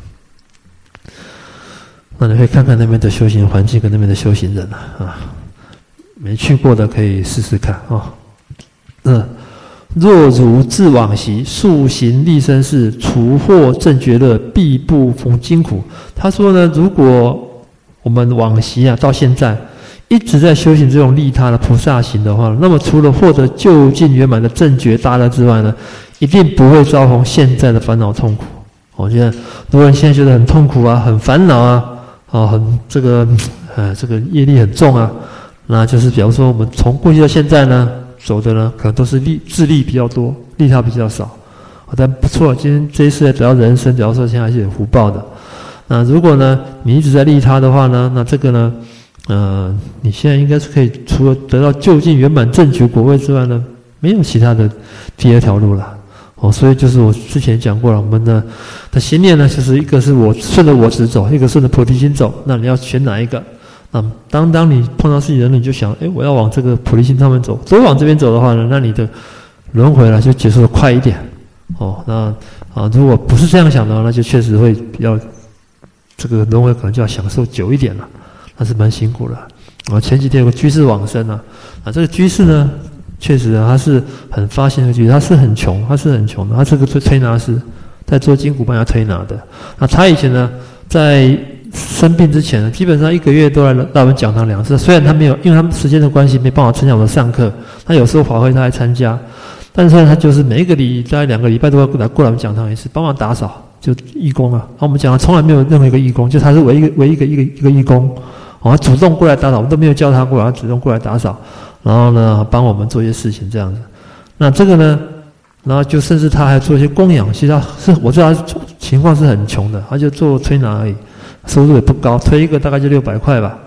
那你可以看看那边的修行环境跟那边的修行人啊，啊。没去过的可以试试看啊、哦。嗯，若如自往昔，速行立身事，除祸正觉乐，必不逢惊苦。他说呢，如果我们往昔啊，到现在一直在修行这种利他的菩萨行的话，那么除了获得究竟圆满的正觉大乐之外呢，一定不会遭逢现在的烦恼痛苦。我觉得，如果你现在觉得很痛苦啊，很烦恼啊，啊，很这个，呃，这个业力很重啊。那就是比方说我们从过去到现在呢走的呢可能都是利自利比较多，利他比较少，但不错，今天这一次得到人生，只要说现在还是有福报的。那如果呢你一直在利他的话呢，那这个呢呃你现在应该是可以除了得到究竟圆满正觉果位之外呢，没有其他的第二条路了。哦，所以就是我之前讲过了，我们的的心念呢就是一个是我顺着我执走，一个顺着菩提心走，那你要选哪一个？那当当你碰到自己人，你就想，哎，我要往这个菩提心上面走，都往这边走的话呢，那你的轮回呢就结束的快一点。哦，那啊，如果不是这样想的话，那就确实会比较这个轮回可能就要享受久一点了，那是蛮辛苦的。啊，前几天有个居士往生啊，啊，这个居士呢，确实啊，他是很发心的居士，他是很穷，他是很穷的，他是个推推拿师，在做筋骨帮他推拿的。那他以前呢，在生病之前呢，基本上一个月都来来我们讲堂两次。虽然他没有，因为他们时间的关系没办法参加我们的上课，他有时候法会他还参加，但是他就是每一个礼大概两个礼拜都要来过来我们讲堂一次，帮忙打扫，就义工啊。然后我们讲堂从来没有任何一个义工，就他是唯一唯一一个一个一个义工，哦，他主动过来打扫，我们都没有叫他过来，他主动过来打扫，然后呢帮我们做一些事情这样子。那这个呢，然后就甚至他还做一些供养，其实他是我知道他情况是很穷的，他就做推拿而已。收入也不高，推一个大概就六百块吧，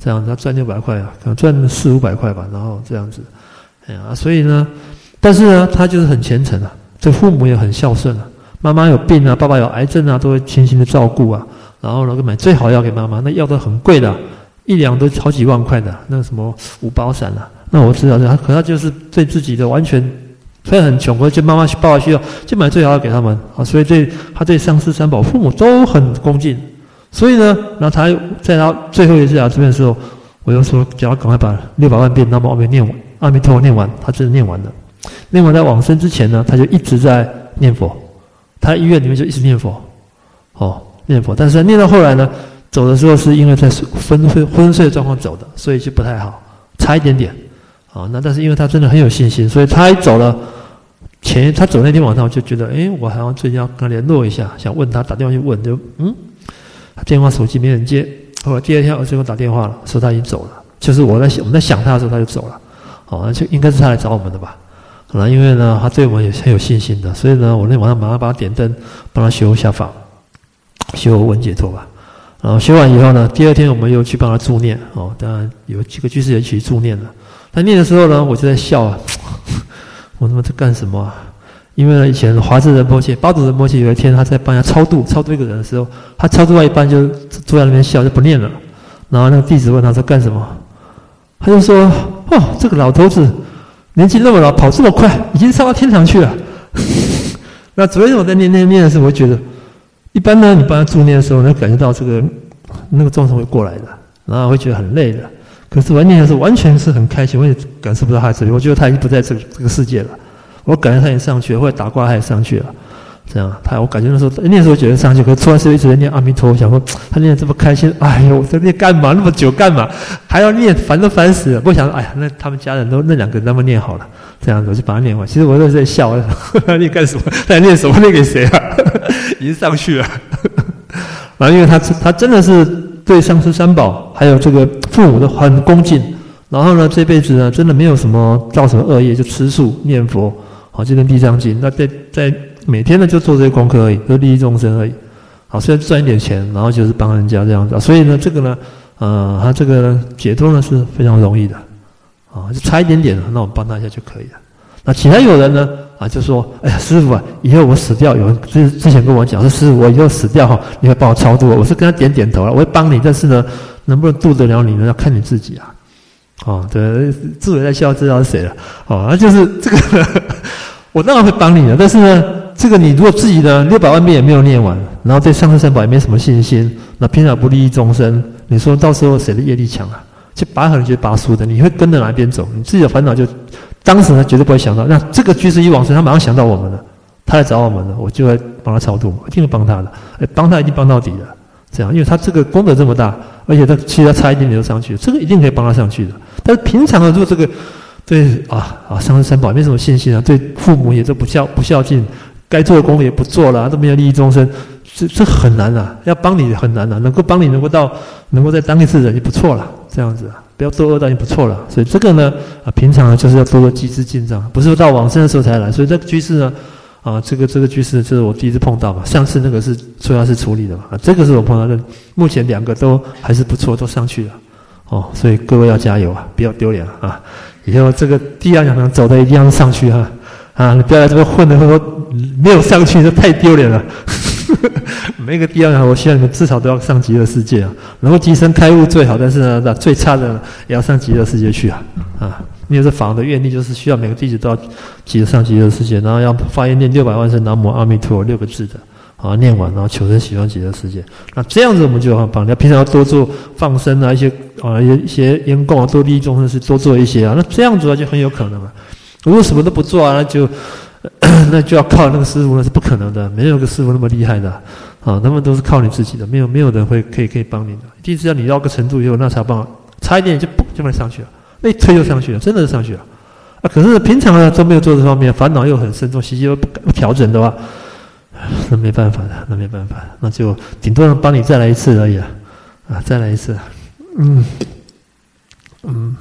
这样他赚六百块啊，可能赚四五百块吧，然后这样子，哎呀，所以呢，但是呢，他就是很虔诚啊，这父母也很孝顺啊，妈妈有病啊，爸爸有癌症啊，都会精心的照顾啊，然后呢，买最好药给妈妈，那药都很贵的，一两都好几万块的，那什么五包散啊，那我知道他，可他就是对自己的完全。虽然很穷，可是就妈妈爸爸需要，就买最好的给他们啊，所以对他对上师三宝父母都很恭敬。所以呢，然后他在他最后一次来这边的时候，我又说叫他赶快把六百万遍南无阿弥念完，阿弥陀佛念完，他真的念完了。念完在往生之前呢，他就一直在念佛，他在医院里面就一直念佛，哦，念佛。但是念到后来呢，走的时候是因为在昏睡昏睡的状况走的，所以就不太好，差一点点。啊，那但是因为他真的很有信心，所以他一走了。前他走那天晚上，我就觉得，哎，我好像最近要跟他联络一下，想问他，打电话去问，就嗯，他电话手机没人接。后来第二天儿子给我打电话了，说他已经走了，就是我在想我们在想他的时候他就走了，好、哦，那就应该是他来找我们的吧。可能因为呢，他对我们也很有信心的，所以呢，我那晚上马上帮他点灯，帮他修下法，修文解脱吧。然后修完以后呢，第二天我们又去帮他助念，哦，当然有几个居士也一起助念了。他念的时候呢，我就在笑啊。我他妈在干什么啊？因为呢，以前华智仁波切、八祖仁波切有一天他在帮人家超度、超度一个人的时候，他超度到一半就坐在那边笑，就不念了。然后那个弟子问他说干什么？他就说：“哦，这个老头子年纪那么老，跑这么快，已经上到天堂去了。”那昨天我在念念念的时候，我会觉得，一般呢，你帮他助念的时候，能感觉到这个那个众生会过来的，然后会觉得很累的。可是我念的时候完全是很开心，我也感受不到他这里，我觉得他已经不在这个这个世界了，我感觉他已经上去了，或者打卦他也上去了，这样他我感觉那时候念的时候觉得上去，可是突然是一直在念阿弥陀佛，想说他念得这么开心，哎呦，我在念干嘛那么久干嘛，还要念，烦都烦死了。我想，哎呀，那他们家人都那两个人他们念好了，这样子我就把它念完。其实我都在笑，他念干什么？他念什么？念给谁啊？已经上去了。然后因为他他真的是。对上师三宝还有这个父母都很恭敬，然后呢，这辈子呢真的没有什么造什么恶业，就吃素念佛，好，就念地藏经，那在在每天呢就做这些功课而已，就利益众生而已。好，虽然赚一点钱，然后就是帮人家这样子，所以呢，这个呢，呃，他这个解脱呢是非常容易的，啊，就差一点点，那我们帮他一下就可以了。那其他有人呢，啊，就说，哎呀，师父啊，以后我死掉，有人之之前跟我讲说，师父，我以后死掉哈，你会帮我超度我，我是跟他点点头了，我会帮你，但是呢，能不能度得了你呢，要看你自己啊。哦，对，自己在笑，知道是谁了。哦，那就是这个，我当然会帮你的，但是呢，这个你如果自己呢六百万遍也没有念完，然后对上师三宝也没什么信心，那平常不利益众生，你说到时候谁的业力强啊？去拔河，你就拔输的，你会跟着哪一边走？你自己的烦恼就。当时呢，绝对不会想到，那这个居士一往生，他马上想到我们了，他来找我们了，我就会帮他超度，一定会帮他的，哎，帮他一定帮到底的，这样，因为他这个功德这么大，而且他其实他差一点点就上去了，这个一定可以帮他上去的。但是平常的，如果这个对啊啊上师三宝也没什么信心啊，对父母也都不孝不孝敬，该做的功课也不做了，都没有利益众生，这这很难啊，要帮你很难啊，能够帮你能够到能够再当一次人就不错了，这样子啊。不要多恶到已经不错了，所以这个呢，啊，平常呢就是要多多积资进账，不是到往生的时候才来。所以这个居士呢，啊，这个这个居士这是我第一次碰到嘛，上次那个是说要是处理的嘛，啊，这个是我碰到的，目前两个都还是不错，都上去了，哦，所以各位要加油啊，不要丢脸啊，以后这个地安讲堂走的一定要上去啊，啊，你不要来这边混的，说没有上去，这太丢脸了。每个地方，我希望你们至少都要上极乐世界啊！能够即身开悟最好，但是呢，最差的也要上极乐世界去啊！啊，因为这法的愿力就是需要每个弟子都要急着上极乐世界，然后要发愿念六百万声南无阿弥陀佛六个字的，啊，念完然后求生喜欢极乐世界。那这样子我们就很棒。你要平常要多做放生啊，一些啊一些烟供啊，多利益众生是多做一些啊。那这样子啊就很有可能了。如果什么都不做啊，那就。那就要靠那个师傅，那是不可能的，没有个师傅那么厉害的啊！他们都是靠你自己的，没有没有人会可以可以帮你的。一定是要你到个程度以后，那才帮，差一点就嘣就把你上去了，那一推就上去了，真的是上去了啊！可是平常呢都没有做这方面，烦恼又很深重，习气又不不调整的话，那没办法的，那没办法，那就顶多能帮你再来一次而已啊！啊，再来一次，嗯嗯。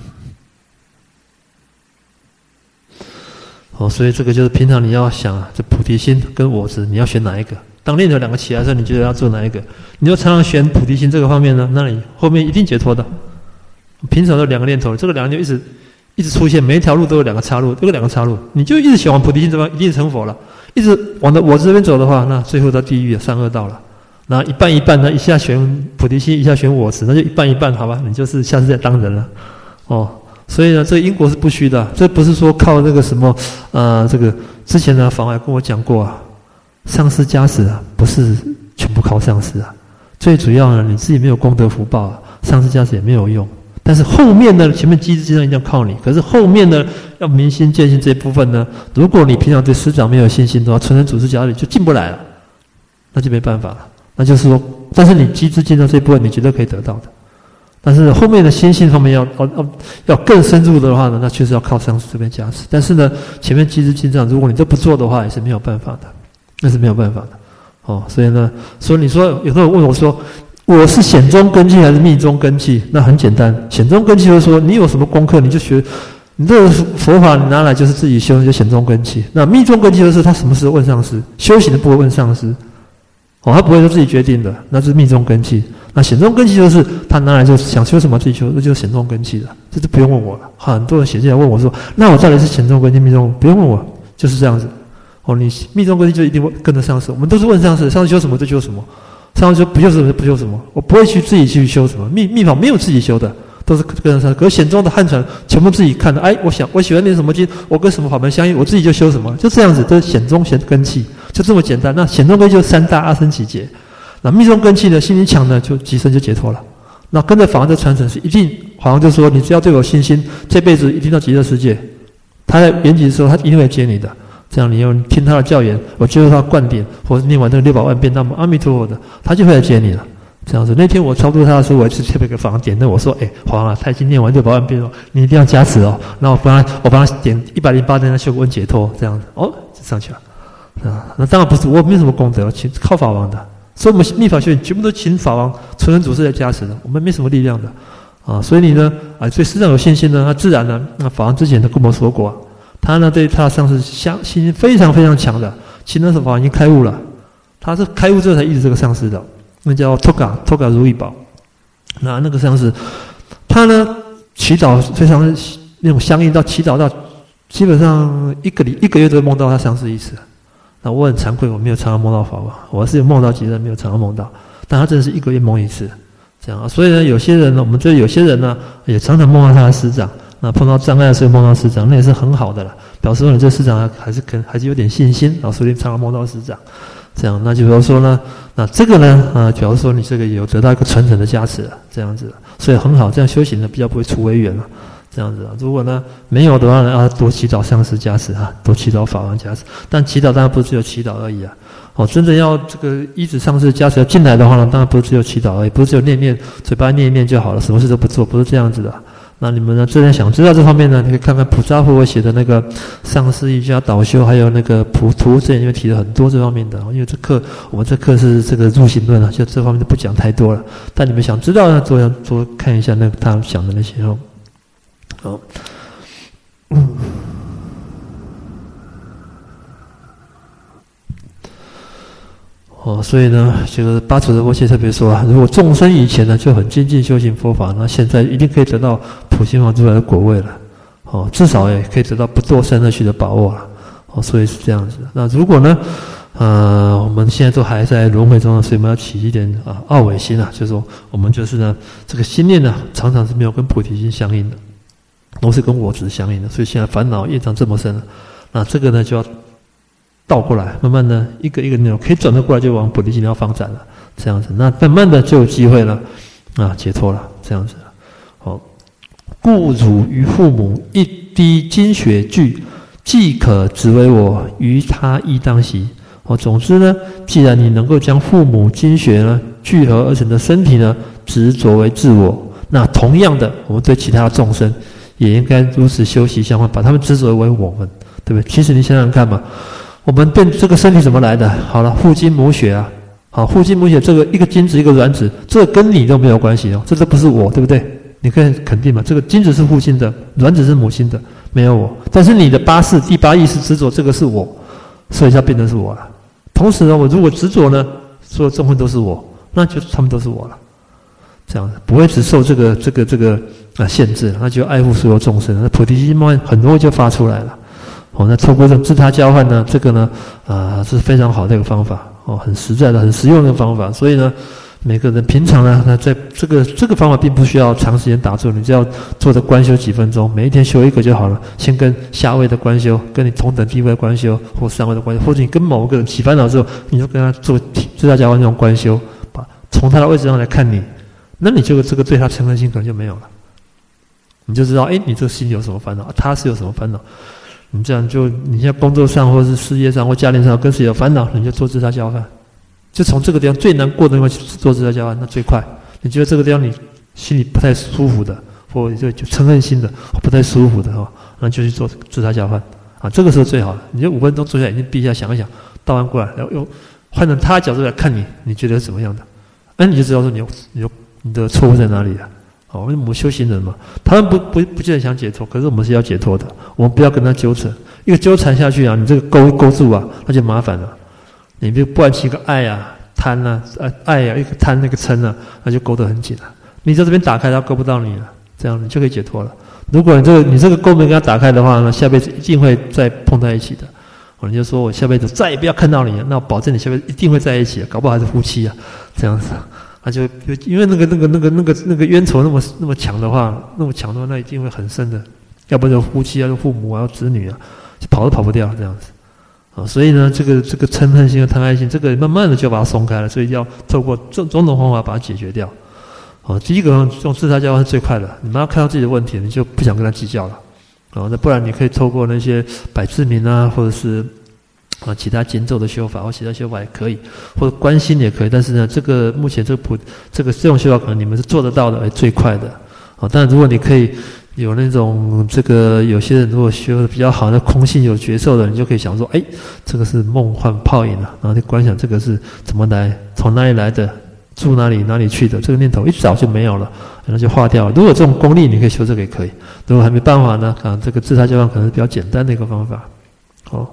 哦，所以这个就是平常你要想啊，这菩提心跟我执，你要选哪一个？当念头两个起来的时候，你觉得要做哪一个？你要常常选菩提心这个方面呢，那你后面一定解脱的， 平常都有两个念头，这个两个念头一直一直出现，每一条路都有两个岔路，这个两个岔路，你就一直想往菩提心这方，一定成佛了。一直往的我这边走的话，那最后到地狱三恶道了。那一半一半呢，一下选菩提心，一下选我执，那就一半一半，好吧？你就是下次再当人了，哦。所以呢，这个因果是不虚的，这不是说靠那个什么，呃，这个之前呢，法华跟我讲过啊，上师加持啊，不是全部靠上师啊，最主要呢，你自己没有功德福报啊，上师加持也没有用。但是后面呢，前面机制经常一定要靠你，可是后面呢，要明心见性这一部分呢，如果你平常对师长没有信心的话，纯人主持家里就进不来了，那就没办法了。那就是说，但是你机制见到这一部分，你绝对可以得到的。但是后面的心性方面要要要要更深入的话呢，那确实要靠上师这边加持。但是呢，前面机制进账，如果你都不做的话，也是没有办法的，那是没有办法的。哦，所以呢，所以你说有时候问我说，我是显宗根器还是密宗根器？那很简单，显宗根器就是说你有什么功课你就学，你这个佛法你拿来就是自己修，就显宗根器。那密宗根器就是他什么时候问上师，修行的不会问上师，哦，他不会说自己决定的，那是密宗根器。那显宗根器就是他拿来就想修什么自己修，那就是显宗根器了，这就不用问我了。很多人写进来问我说，那我到底是显宗根器密宗？不用问我，就是这样子。哦，你密宗根器就一定会跟着上师，我们都是问上师，上师修什么就修什么。上师说不修什么就不修什么，我不会去自己去修什么。密密法没有自己修的，都是跟着上师。可是显宗的汉传全部自己看的，哎，我想我喜欢念什么经，我跟什么法门相应，我自己就修什么，就这样子，这是显宗显根器，就这么简单。那显宗根器就三大阿僧祇劫，那密宗根器呢，心灵强呢，就即身就解脱了。那跟着法王的传承是一定，法王就说你只要对我信心，这辈子一定到极乐世界。他在圆寂的时候，他一定会接你的。这样你要听他的教言，我接受他的灌顶，或者念完那个六百万遍南无阿弥陀佛的，他就会来接你了。这样子，那天我超度他的时候，我是特别给法王点灯，我说：“哎，法王啊，他已经念完六百万遍了，你一定要加持哦。”然后我帮他，我帮他点一百零八灯，他修温解脱，这样子，哦，就上去了。啊，那当然不是，我没什么功德，请靠法王的。所以我们密法修行全部都请法王、纯人祖师来加持的，我们没什么力量的。啊，所以你呢，啊，对师长有信心呢，那自然呢，那法王之前都跟我们说过、啊。他呢，对他的上师相信心非常非常强的，其实那时候法王已经开悟了，他是开悟之后才依着这个上师的，那叫 Toga Toga 如意宝。那那个上师，他呢祈祷非常那种相应到祈祷到基本上一个礼一个月都会梦到他上师一次。那我很惭愧，我没有常常梦到法王，我是有梦到几人没有常常梦到，但他真的是一个月梦一次，这样啊。所以呢，有些人呢，我们这有些人呢，也常常梦到他的师长。那碰到障碍的时候梦到师长，那也是很好的了，表示说你这师长还是可还是有点信心，然后所以常常梦到师长，这样，那就比如说呢，那这个呢，啊，假如说你这个有得到一个传承的加持了，这样子，所以很好，这样修行呢比较不会出违缘了，这样子啊。如果呢没有的话呢，要多祈祷上师加持啊，多祈祷法王加持，但祈祷当然不是只有祈祷而已啊。哦，真正要这个依止上师加持要进来的话呢，当然不是只有祈祷而已，不是只有念念嘴巴念一念就好了，什么事都不做，不是这样子的。那你们呢，真的想知道这方面呢，你可以看看普扎佛我写的那个上师瑜伽导修，还有那个普图，这里面提了很多这方面的。因为这课我们这课是这个入行论啊，就这方面就不讲太多了。但你们想知道呢，多多看一下那个他讲的那些哦。好，嗯。哦，所以呢，这个八祖的波切特别说啊，如果众生以前呢就很精进修行佛法，那现在一定可以得到普心王如来的果位了。哦，至少也可以得到不堕三恶趣的把握了。哦，所以是这样子。那如果呢，呃，我们现在都还在轮回中，所以我们要起一点啊傲伟心啊，就是说我们就是呢，这个心念呢常常是没有跟菩提心相应的，都是跟我执相应的，所以现在烦恼业障这么深了，那这个呢就要倒过来，慢慢的一个一个那种可以转得过来，就往菩提心要发展了，这样子，那慢慢的就有机会了，啊，解脱了，这样子。好，故汝于父母一滴精血具，既可执为我，于他亦当习。哦，总之呢，既然你能够将父母精血呢聚合而成的身体呢执着为自我，那同样的，我们对其他的众生也应该如此修习相换，把他们执着为我们，对不对？其实你想想看嘛。我们变这个身体怎么来的？好了，父精母血啊，好，父精母血，这个一个精子一个卵子，这个跟你都没有关系哦，这都不是我，对不对？你可以肯定嘛，这个精子是父亲的，卵子是母亲的，没有我。但是你的八识第八意识执着这个是我，所以它变成是我了。同时呢，我如果执着呢，所有众生都是我，那就他们都是我了。 这样子不会只受这个这个这个啊限制，那就爱护所有众生，那菩提心慢慢很多就发出来了。哦，那透过这种自他交换呢，这个呢啊是非常好的一个方法哦，很实在的、很实用的方法。所以呢，每个人平常呢，那在这个这个方法并不需要长时间打坐，你只要坐着观修几分钟，每一天修一个就好了。先跟下位的观修，跟你同等地位的观修，或上位的观修，或者你跟某个人起烦恼之后，你就跟他做自他交换这种观修，把从他的位置上来看你，那你就这个对他嗔恨心可能就没有了，你就知道，哎，你这个心有什么烦恼，他是有什么烦恼。你这样就你现在工作上或是事业上或家庭上跟谁有烦恼，你就做自他交换，就从这个地方最难过的地方做自他交换，那最快。你觉得这个地方你心里不太舒服的，或者就嗔恨心的不太舒服的哈，那就去做自他交换啊，这个时候最好了。你就五分钟坐下来，你闭一下想一想，倒完过来，然后用换成他的角度来看你，你觉得是怎么样的？哎，你就知道说你有你有你的错误在哪里了。哦，因为我们修行人嘛，他们不不不见得想解脱，可是我们是要解脱的，我们不要跟他纠缠，因为纠缠下去啊，你这个勾勾住啊，那就麻烦了。你就不然起一个爱啊、贪啊、爱啊，一个贪那个嗔啊，那就勾得很紧了。你在这边打开，他勾不到你了，这样你就可以解脱了。如果你这个你这个勾没给他打开的话呢，下辈子一定会再碰在一起的。哦，你就说我下辈子再也不要看到你了，那我保证你下辈子一定会在一起，搞不好还是夫妻啊，这样子。他就因为那个那个那个那个那个冤仇那么那么强的话，那么强的话，那一定会很深的，要不然就夫妻啊，就父母啊，子女啊，就跑都跑不掉这样子啊。所以呢，这个这个嗔恨心和贪爱心，这个慢慢的就把它松开了，所以要透过种种种方法把它解决掉。啊，第一个用自他交换是最快的，你们要看到自己的问题，你就不想跟他计较了啊。那不然你可以透过那些百字明啊，或者是啊，其他经咒的修法或其他修法也可以，或者观心也可以。但是呢，这个目前这个普这个这种修法可能你们是做得到的，哎，最快的。啊，当然如果你可以有那种这个有些人如果修的比较好，那空性有觉受的，你就可以想说，哎，这个是梦幻泡影啊，然后你观想这个是怎么来，从哪里来的，住哪里哪里去的，这个念头一早就没有了，然后就化掉了。如果这种功力你可以修这个也可以，如果还没办法呢，啊，这个自他交换可能是比较简单的一个方法，哦。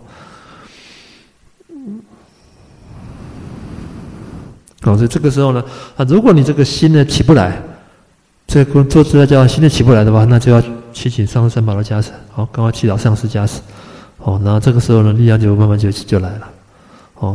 哦，所以这个时候呢，啊，如果你这个心呢起不来，这个做自他交换心呢起不来的话，那就要祈请上师三宝的加持，好，赶快祈祷上师加持，哦，然后这个时候呢，力量就慢慢就就来了，哦，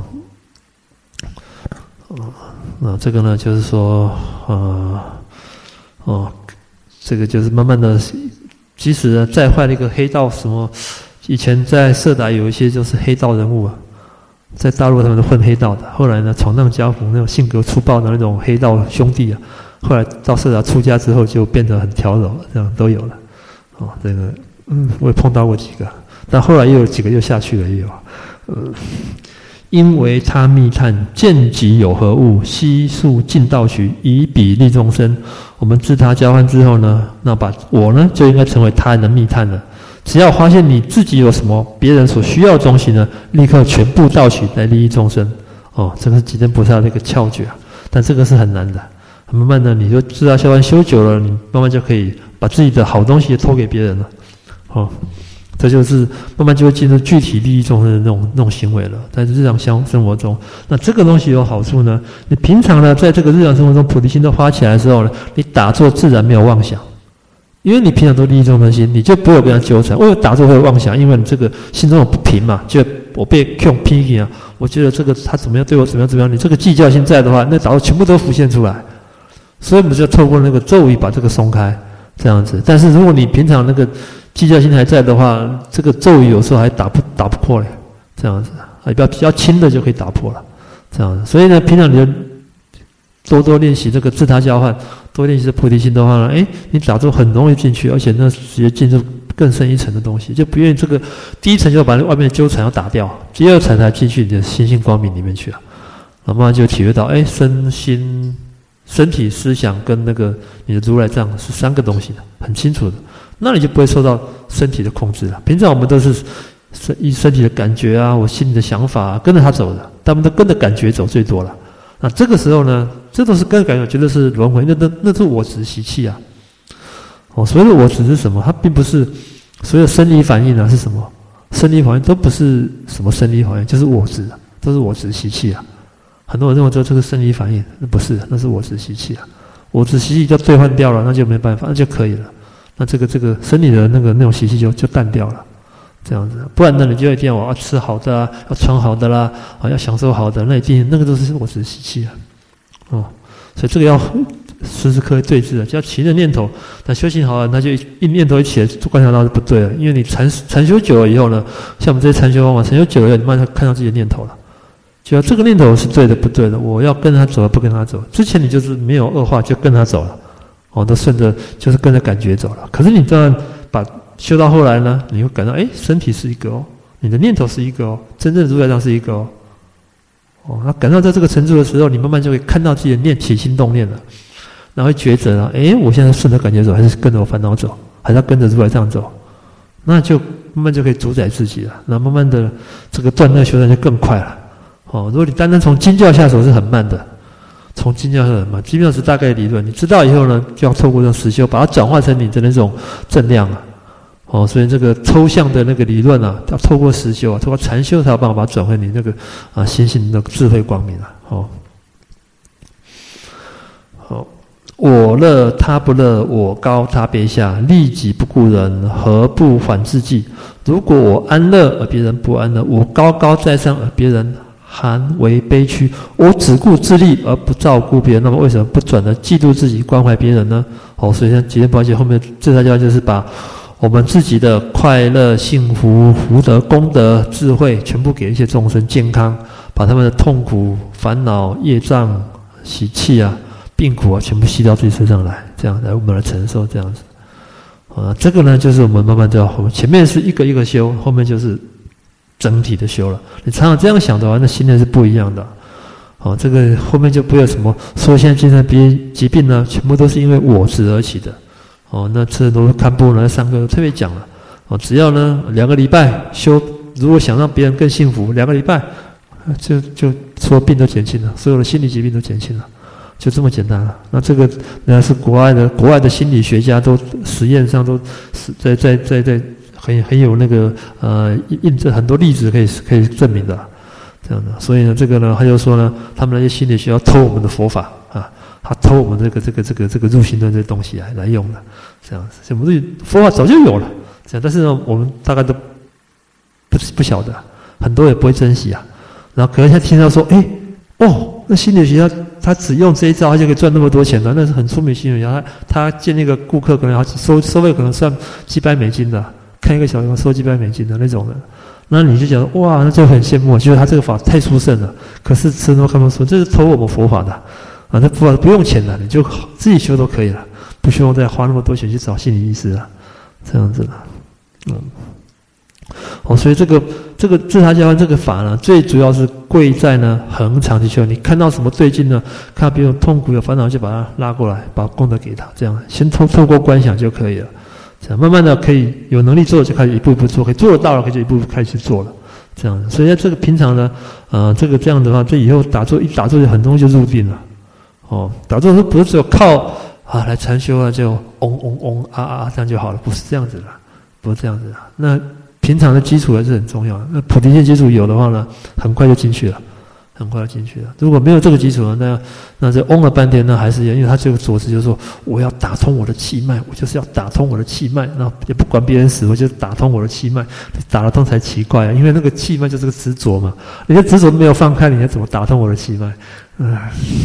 哦，那这个呢就是说，呃，哦，这个就是慢慢的，即使呢再坏的一个黑道什么，以前在社达有一些就是黑道人物啊。在大陆他们都混黑道的，后来呢闯荡江湖那种性格粗暴的那种黑道兄弟啊，后来到社达出家之后就变得很调柔，这样都有了。哦，这个嗯，我也碰到过几个，但后来又有几个又下去了，也有。嗯，因为他密探见己有何物，悉数尽道取，以彼利众生。我们自他交换之后呢，那把我呢就应该成为他人的密探了。只要发现你自己有什么别人所需要的东西呢，立刻全部盗取来利益众生。哦，这个是几天菩萨的一个窍诀啊，但这个是很难的。慢慢的，你就自他交换修久了，你慢慢就可以把自己的好东西偷给别人了。哦，这就是慢慢就会进入具体利益众生的那种那种行为了，在日常生生活中。那这个东西有好处呢，你平常呢在这个日常生活中菩提心都发起来的时候呢，你打坐自然没有妄想。因为你平常都利益众生心，你就不会跟他纠缠。为什么打坐会有妄想？因为你这个心中有不平嘛，就我被 Q 批啊，我觉得这个他怎么样对我怎么样怎么样，你这个计较心在的话，那打坐全部都浮现出来。所以我们就透过那个咒语把这个松开，这样子。但是如果你平常那个计较心还在的话，这个咒语有时候还打不打不破嘞，这样子，啊，比较比较轻的就可以打破了，这样子。所以呢，平常你就多多练习这个自他交换。多练习菩提心的话呢，哎，你打坐很容易进去，而且呢，直接进入更深一层的东西，就不愿意这个第一层就把外面的纠缠要打掉，第二层才进去你的心性光明里面去了，慢慢就体会到，哎，身心、身体、思想跟那个你的如来藏是三个东西的，很清楚的，那你就不会受到身体的控制了。平常我们都是身依身体的感觉啊，我心里的想法啊，跟着他走的，他们都跟着感觉走最多了。那这个时候呢，这都是跟着感觉，觉得是轮回，那那那是我执习气啊。哦，所谓的我执是什么？它并不是所有生理反应啊，是什么？生理反应都不是什么生理反应，就是我执，都是我执习气啊。很多人认为说这个生理反应，那不是，那是我执习气啊。 我执习气就兑换掉了，那就没办法，那就可以了。那这个这个身体的那个那种习气就就淡掉了，这样子。不然呢，你就一定要我要吃好的啊，要穿好的啦，啊，要享受好的，那一定那个都是我执习气啊，哦，所以这个要时时刻刻对峙的，只要起的念头，那修行好了，那就一一念头一起来，就观察到是不对了。因为你禅禅修久了以后呢，像我们这些禅修方法，禅修久了以后，你慢慢看到自己的念头了。就要这个念头是对的不对的，我要跟他走不跟他走。之前你就是没有恶化就跟他走了，哦，都顺着就是跟着感觉走了。可是你这样把修到后来呢，你会感到哎，身体是一个哦，你的念头是一个哦，真正如来藏是一个哦。哦，那感到在这个程度的时候，你慢慢就会看到自己的念起心动念了，然后会抉择了，哎，我现在顺着感觉走，还是跟着我烦恼走，还是要跟着如来藏走？那就慢慢就可以主宰自己了。那慢慢的这个断恶修善就更快了。哦，如果你单单从经教下手是很慢的，从经教是很慢，经教是大概理论，你知道以后呢，就要透过这种实修，把它转化成你的那种正量啊。哦，所以这个抽象的那个理论啊，要透过实修啊，透过禅修才有办法把它转回你那个啊心性的智慧光明啊。哦，好，我乐他不乐，我高他卑下，利己不顾人，何不缓自己？如果我安乐而别人不安乐，我高高在上而别人含为悲屈，我只顾自利而不照顾别人，那么为什么不转而嫉妒自己，关怀别人呢？哦，所以像解决宝解后面这条教就是把我们自己的快乐、幸福、福德、功德、智慧，全部给一些众生健康，把他们的痛苦、烦恼、业障、习气啊、病苦啊，全部吸到自己身上来，这样来我们来承受这样子。啊，这个呢，就是我们慢慢都要，前面是一个一个修，后面就是整体的修了。你常常这样想的话，那心念是不一样的。哦，这个后面就不会有什么说现在精神病疾病呢，全部都是因为我执而起的。哦，那这都堪布呢上课特别讲了。哦，只要呢两个礼拜修，如果想让别人更幸福，两个礼拜就就所有病都减轻了，所有的心理疾病都减轻了。就这么简单了。那这个那是国外的国外的心理学家都实验上都是在在在在很很有那个呃印证很多例子可以可以证明的这样的。所以呢，这个呢他就说呢，他们那些心理学要偷我们的佛法啊，他偷我们这个这个这个这个入心论这东西来来用的这样子。所以我们这佛法早就有了这样，但是呢我们大概都不不晓得，很多也不会珍惜啊。然后可能他听到说，哎哦。那心理学家他只用这一招，他就可以赚那么多钱的，那是很出名心理学家。他他见那个顾客可能要收收费，可能算几百美金的，看一个小地方收几百美金的那种的。那你就讲哇，那就很羡慕，觉得他这个法太殊胜了。可是吃都看不出，这是偷我们佛法的啊！这佛法不用钱的，你就自己修都可以了，不需要再花那么多钱去找心理医师了，这样子的，嗯。哦，所以这个这个自他交换这个法呢，最主要是贵在呢恒常去修。你看到什么对境呢？看到别人痛苦有烦恼，就把他拉过来，把功德给他，这样先透透过观想就可以了。这样慢慢的可以有能力做，就开始一步一步做，可以做得到了，可以就一步一步开始去做了。这样，所以在这个平常呢，呃，这个这样的话，这以后打坐一打坐就很容易就入定了。哦，打坐不是只有靠啊来禅修啊，就嗡嗡嗡啊啊这样就好了，不是这样子的，不是这样子的。那平常的基础还是很重要的。那菩提心基础有的话呢，很快就进去了，很快就进去了。如果没有这个基础呢，那那这嗡了半天呢，还是因为他这个左思就是说，我要打通我的气脉，我就是要打通我的气脉，那也不管别人死，我就打通我的气脉，打得通才奇怪啊！因为那个气脉就是个执着嘛，你的执着没有放开，你要怎么打通我的气脉？嗯，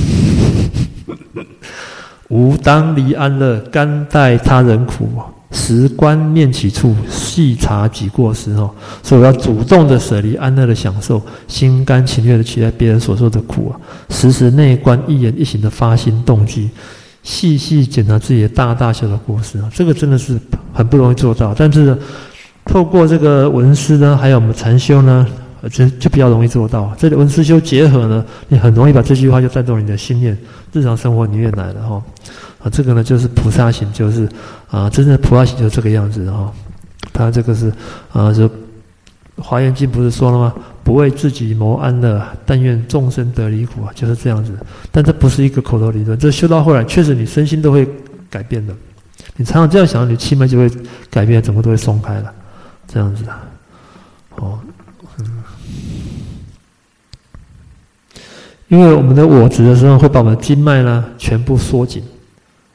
吾当离安乐，甘待他人苦。时观念起处，细察己过失哦，所以我要主动的舍离安乐的享受，心甘情愿的取代别人所受的苦啊！时时内观一言一行的发心动机，细细检查自己的大大小小的过失啊！这个真的是很不容易做到，但是呢，透过这个文思呢，还有我们禅修呢，这就比较容易做到。这里文思修结合呢，你很容易把这句话就带动你的心念，日常生活里面来了哈。啊，这个呢就是菩萨行，就是啊，真正的菩萨行就是这个样子哈。他这个是啊，就《华严经》不是说了吗？不为自己谋安乐，但愿众生得离苦啊，就是这样子。但这不是一个口头理论，这修到后来，确实你身心都会改变的。你常常这样想，你气脉就会改变，整个都会松开了，这样子的。哦，嗯。因为我们的我执的时候，会把我们的经脉呢全部缩紧，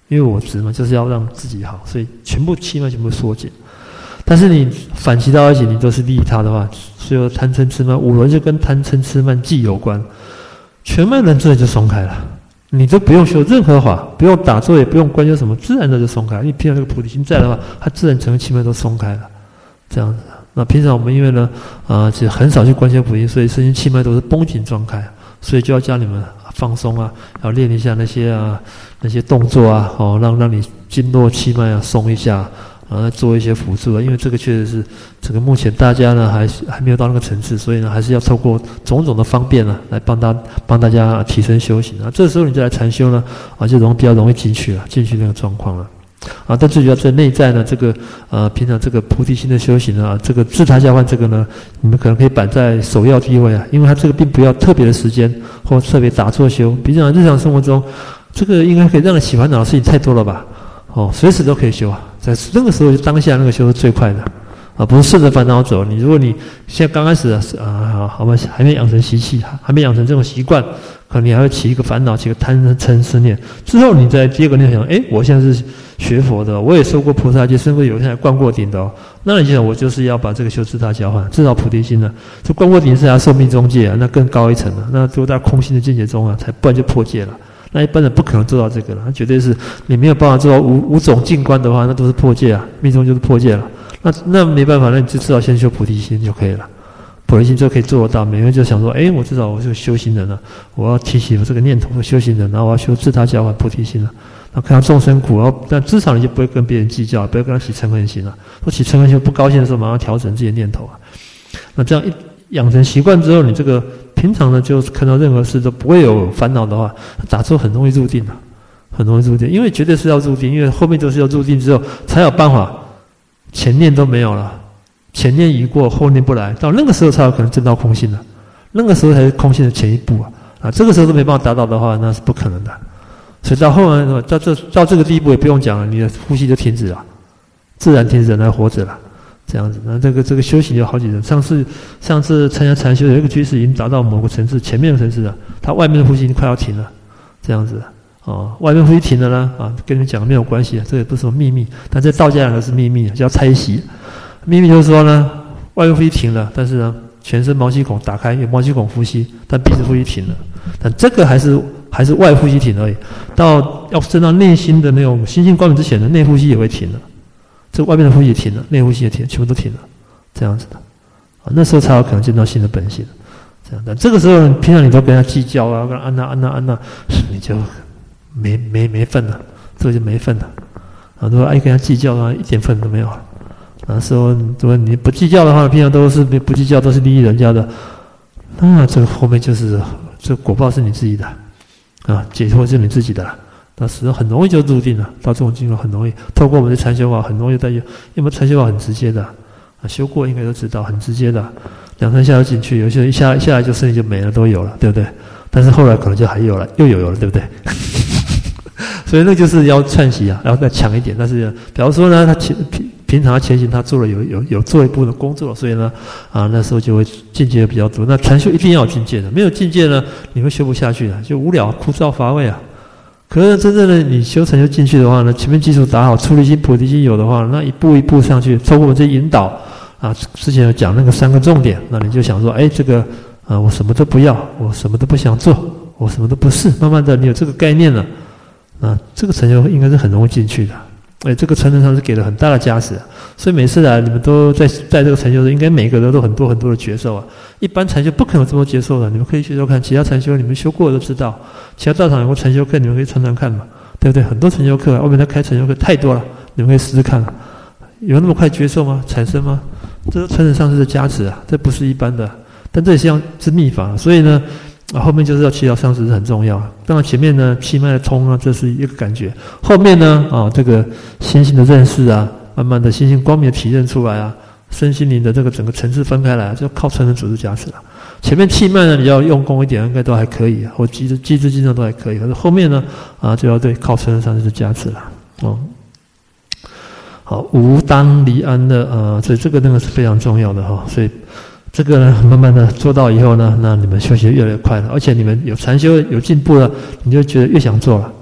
因为我执嘛，就是要让自己好，所以全部气脉全部缩紧。但是你反其道而行，你都是利益他的话，所以贪嗔痴慢五轮就跟贪嗔痴慢忌有关，全慢人自然就松开了。你都不用修任何法，不用打坐，也不用观修什么，自然的就松开了。因为平常这个菩提心在的话，它自然整个气脉都松开了，这样子。那平常我们因为呢，啊、呃，其实很少去观修菩提心，所以身心气脉都是绷紧状态，所以就要教你们放松啊，要练一下那些啊那些动作啊，哦，让让你经络气脉啊松一下。然后做一些辅助啊，因为这个确实是这个目前大家呢还还没有到那个层次，所以呢还是要透过种种的方便啊，来帮大帮大家提升修行啊。这时候你再来禅修呢，啊就容比较容易进去了，进去那个状况了啊。但最主要在内在呢，这个呃平常这个菩提心的修行啊，这个自他交换这个呢，你们可能可以摆在首要地位啊，因为它这个并不要特别的时间或特别打坐修，平常日常生活中，这个应该可以让你起烦恼的事情太多了吧？哦，随时都可以修啊。在那个时候，当下那个修是最快的，啊，不是顺着烦恼走。你如果你现在刚开始啊，好吧，还没养成习气，还没养成这种习惯，可能你还会起一个烦恼，起一个贪嗔痴念。之后你在第二个念想，哎，我现在是学佛的，我也受过菩萨戒，甚至有些还灌过顶的哦。那你想，我就是要把这个修自他交换，至少菩提心呢，这灌过顶是要寿命中戒啊，那更高一层了，那都在空性的境界中啊，才不然就破戒了。那一般人不可能做到这个了，他绝对是你没有办法做到五五种境观的话，那都是破戒啊，密宗就是破戒了。那那没办法，那你就至少先修菩提心就可以了，菩提心就可以做得到。每个人就想说，哎，我至少我是个修行人了，我要提起我这个念头的修行人，然后我要修自他交换菩提心了。然后看到众生苦，然后但至少你就不会跟别人计较，不会跟他起嗔恨心了。说起嗔恨心不高兴的时候，马上调整自己的念头啊。那这样一养成习惯之后，你这个平常呢，就看到任何事都不会有烦恼的话，打坐很容易入定的，很容易入定，因为绝对是要入定，因为后面都是要入定之后才有办法，前念都没有了，前念已过，后念不来，到那个时候才有可能证到空性了，那个时候才是空性的前一步啊！啊，这个时候都没办法达到的话，那是不可能的。所以到后来到这到这个地步也不用讲了，你的呼吸就停止了，自然停止来活着了。这样子，那这个这个修行有好几层。上次上次参加禅修有一个居士已经达到某个层次，前面的层次了，他外面的呼吸已经快要停了，这样子哦，外面呼吸停了呢啊，跟你们讲没有关系，这也不是什么秘密，但在道家来说是秘密，叫猜习。秘密就是说呢，外面呼吸停了，但是呢，全身毛细孔打开，有毛细孔呼吸，但鼻子呼吸停了，但这个还是还是外呼吸停而已。到要升到内心的那种心性光明之前呢，内呼吸也会停了。这外面的呼吸也停了，内呼吸也停了，全部都停了，这样子的，啊，那时候才有可能见到新的本性，这样的。这个时候，平常你都跟他计较啊，跟他安娜安娜安娜，你就没没没份了，这个就没份了，啊，如果爱跟他计较的话，一点份都没有了。啊，说如果你不计较的话，平常都是不计较，都是利益人家的，那这个后面就是这个果报是你自己的，啊，解脱是你自己的了。那时候很容易就入定了，到这种境界很容易。透过我们的禅修法，很容易带有，因为禅修法很直接的，啊，修过应该都知道，很直接的，两三下就进去，有些人一下一下来就身体就没了，都有了，对不对？但是后来可能就还有了，又有有了，对不对？所以那就是要串习啊，然后再强一点。但是比方说呢，他前平平常前行他做了有有有做一部分的工作，所以呢，啊，那时候就会境界比较多。那禅修一定要有境界的，没有境界呢，你会修不下去的，就无聊、枯燥、乏味啊。可是真正的你修成就进去的话呢，前面基础打好，出离心、菩提心有的话，那一步一步上去，透过我们这引导啊，之前有讲那个三个重点，那你就想说，哎，这个啊，我什么都不要，我什么都不想做，我什么都不是，慢慢的你有这个概念了，啊，这个成就应该是很容易进去的。哎，这个传承上是给了很大的加持，所以每次来你们都在在这个禅修的，应该每个人都很多很多的觉受啊。一般禅修不可能有这么接受的，你们可以去修看其他禅修，你们修过的都知道。其他道场有个禅修课，你们可以传传看嘛，对不对？很多禅修课，外面在开禅修课太多了，你们可以试试看。有那么快觉受吗？产生吗？这是传承上师的加持啊，这不是一般的。但这也是是秘法，所以呢。啊，后面就是要祈祷上师是很重要。当然前面呢气脉的通啊，这是一个感觉。后面呢啊，这个心性的认识啊，慢慢的心性光明的体认出来啊，身心灵的这个整个层次分开来，就靠传承组织加持了。前面气脉呢，你要用功一点，应该都还可以啊，或机制机制经常都还可以。可是后面呢啊，就要对靠传承上师的加持了。哦，好，无当离安的啊，所以这个那个是非常重要的哈、哦，所以。这个呢，慢慢的做到以后呢，那你们修习越来越快了，而且你们有禅修有进步了，你就觉得越想做了，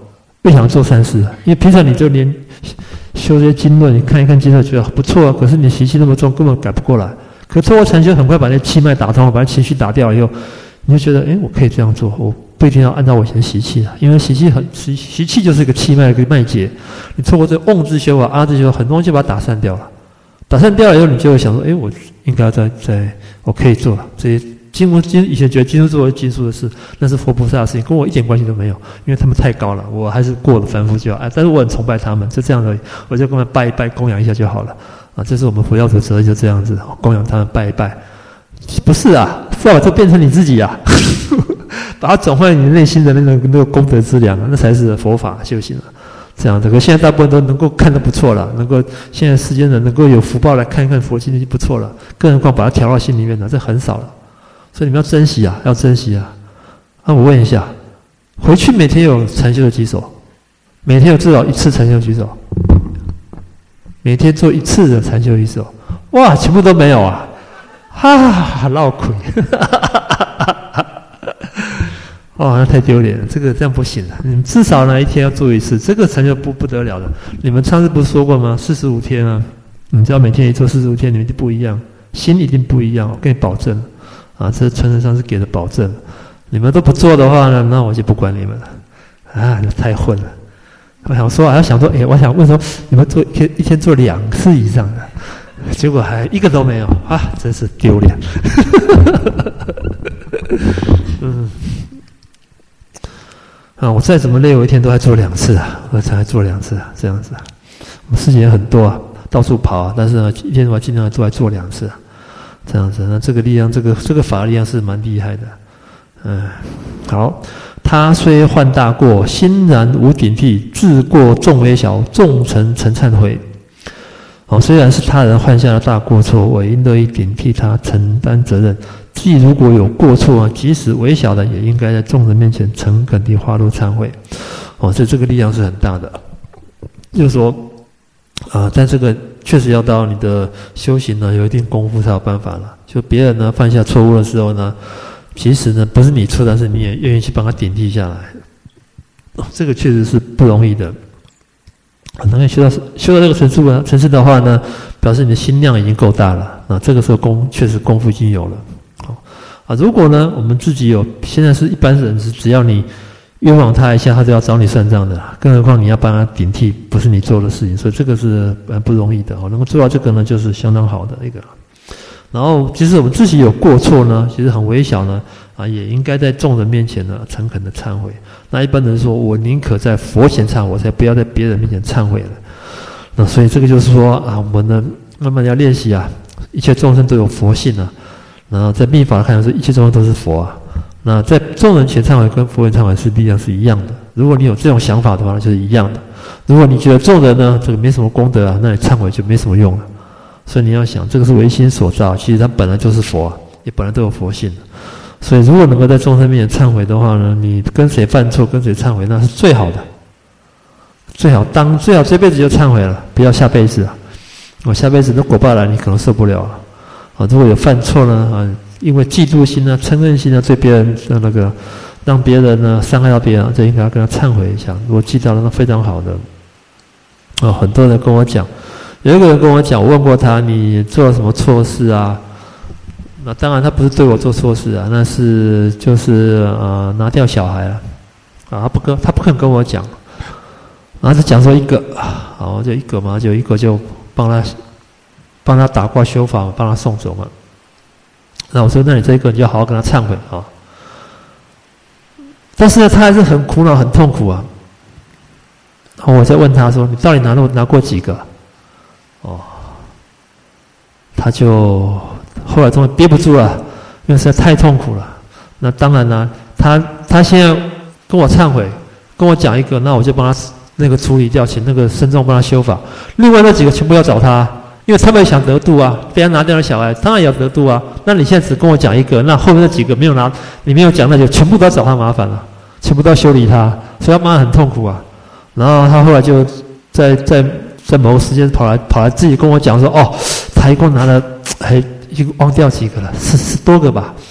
越想做善事，因为平常你就连修这些经论，你看一看经论觉得不错啊，可是你习气那么重，根本改不过来。可透过禅修，很快把那气脉打通，把那情绪打掉以后，你就觉得，哎，我可以这样做，我不一定要按照我以前的习气啊，因为习气很习习气就是一个气脉的一个脉结，你透过这个嗡字修法、阿字修法，很多东西就把它打散掉了。打散掉了以后，你就会想说，哎，我应该在在，我可以做了这些。经文经以前觉得经书做的经书的事，那是佛菩萨的事情，跟我一点关系都没有，因为他们太高了，我还是过了凡夫就好。哎，但是我很崇拜他们，就这样而已，我就跟他们拜一拜，供养一下就好了。啊，这是我们佛教徒的责任，就这样子，供养他们，拜一拜。不是啊，是要把这变成你自己啊，把它转换你内心的那个那个功德之粮，那才是佛法修行啊。这样的，可现在大部分都能够看得不错了，能够现在世间人能够有福报来看一看佛经就不错了，更何况把它调到心里面了，这很少了。所以你们要珍惜啊，要珍惜啊！那、啊、我问一下，回去每天有禅修的举手？每天有至少一次禅修举手？每天做一次的禅修举手？哇，全部都没有啊！哈，闹亏！哦，那太丢脸了，这个这样不行了。你们至少呢一天要做一次，这个禅修不不得了的。你们上次不是说过吗？四十五天啊，你只要每天一做四十五天，你们就不一样，心一定不一样，我跟你保证。啊，这传承上是给的保证，你们都不做的话呢，那我就不管你们了。啊，那太混了。我想说，还要想说，哎，我想问说，你们做一天一天做两次以上的，结果还一个都没有啊，真是丢脸。嗯，啊，我再怎么累，我一天都还做两次啊，我才做两次啊，这样子啊。我事情也很多啊，到处跑啊，但是呢，一天我尽量都还做两次啊。这样子，那这个力量，这个这个法力量是蛮厉害的，嗯，好，他虽犯大过，欣然无顶替，自过众微小，众诚诚忏悔。哦，虽然是他人犯下了大过错，我应乐意顶替他承担责任。即如果有过错，即使微小的，也应该在众人面前诚恳地发露忏悔。哦，所以这个力量是很大的，就是说，啊、呃，但这个。确实要到你的修行呢，有一定功夫才有办法了。就别人呢犯下错误的时候呢，其实呢不是你错，但是你也愿意去帮他顶替下来，哦、这个确实是不容易的。能够修到修到这个层次呢，层次的话呢，表示你的心量已经够大了。啊，这个时候功确实功夫已经有了。好啊，如果呢我们自己有，现在是一般人是只要你冤枉他一下，他就要找你算账的，更何况你要帮他顶替，不是你做的事情，所以这个是呃不容易的哦。能够做到这个呢，就是相当好的一个。然后，即使我们自己有过错呢，其实很微小呢，啊，也应该在众人面前呢，诚恳的忏悔。那一般人说，我宁可在佛前忏悔，我才不要在别人面前忏悔了。那所以这个就是说啊，我们呢慢慢要练习啊，一切众生都有佛性啊。然后在密法看来说，一切众生都是佛啊。那在众人前忏悔跟佛前忏悔是力量是一样的。如果你有这种想法的话，就是一样的。如果你觉得众人呢这个没什么功德啊，那你忏悔就没什么用了。所以你要想，这个是唯心所造，其实它本来就是佛啊，也本来都有佛性。所以如果能够在众生面前忏悔的话呢，你跟谁犯错跟谁忏悔，那是最好的。最好当最好这辈子就忏悔了，不要下辈子啊。我下辈子那果报来，你可能受不了了。啊，如果有犯错呢啊。因为嫉妒心啊、嗔恨心啊，对别人的那个，让别人呢伤害到别人，就应该要跟他忏悔一下。如果记到了，那非常好的。哦，很多人跟我讲，有一个人跟我讲，我问过他，你做了什么错事啊？那当然他不是对我做错事啊，那是就是呃拿掉小孩了啊，他不跟他不肯跟我讲，然后就讲说一个，好就一个嘛，就一个就帮他帮他打卦修法，帮他送走嘛。那我说，那你这个你就好好跟他忏悔啊。但是呢，他还是很苦恼、很痛苦啊。然后我再问他说：“你到底拿了拿过几个？”哦，他就后来终于憋不住了，因为实在太痛苦了。那当然呢，他他现在跟我忏悔，跟我讲一个，那我就帮他那个处理掉，请那个僧众帮他修法。另外那几个全部要找他。因为他们也想得度啊，被他拿掉了小孩，当然也要得度啊。那你现在只跟我讲一个，那后面那几个没有拿，你没有讲，那就全部都要找他麻烦了，全部都要修理他，所以他妈很痛苦啊。然后他后来就在在在某个时间跑来跑来自己跟我讲说，哦，他一共拿了，还一共忘掉几个了，十十多个吧。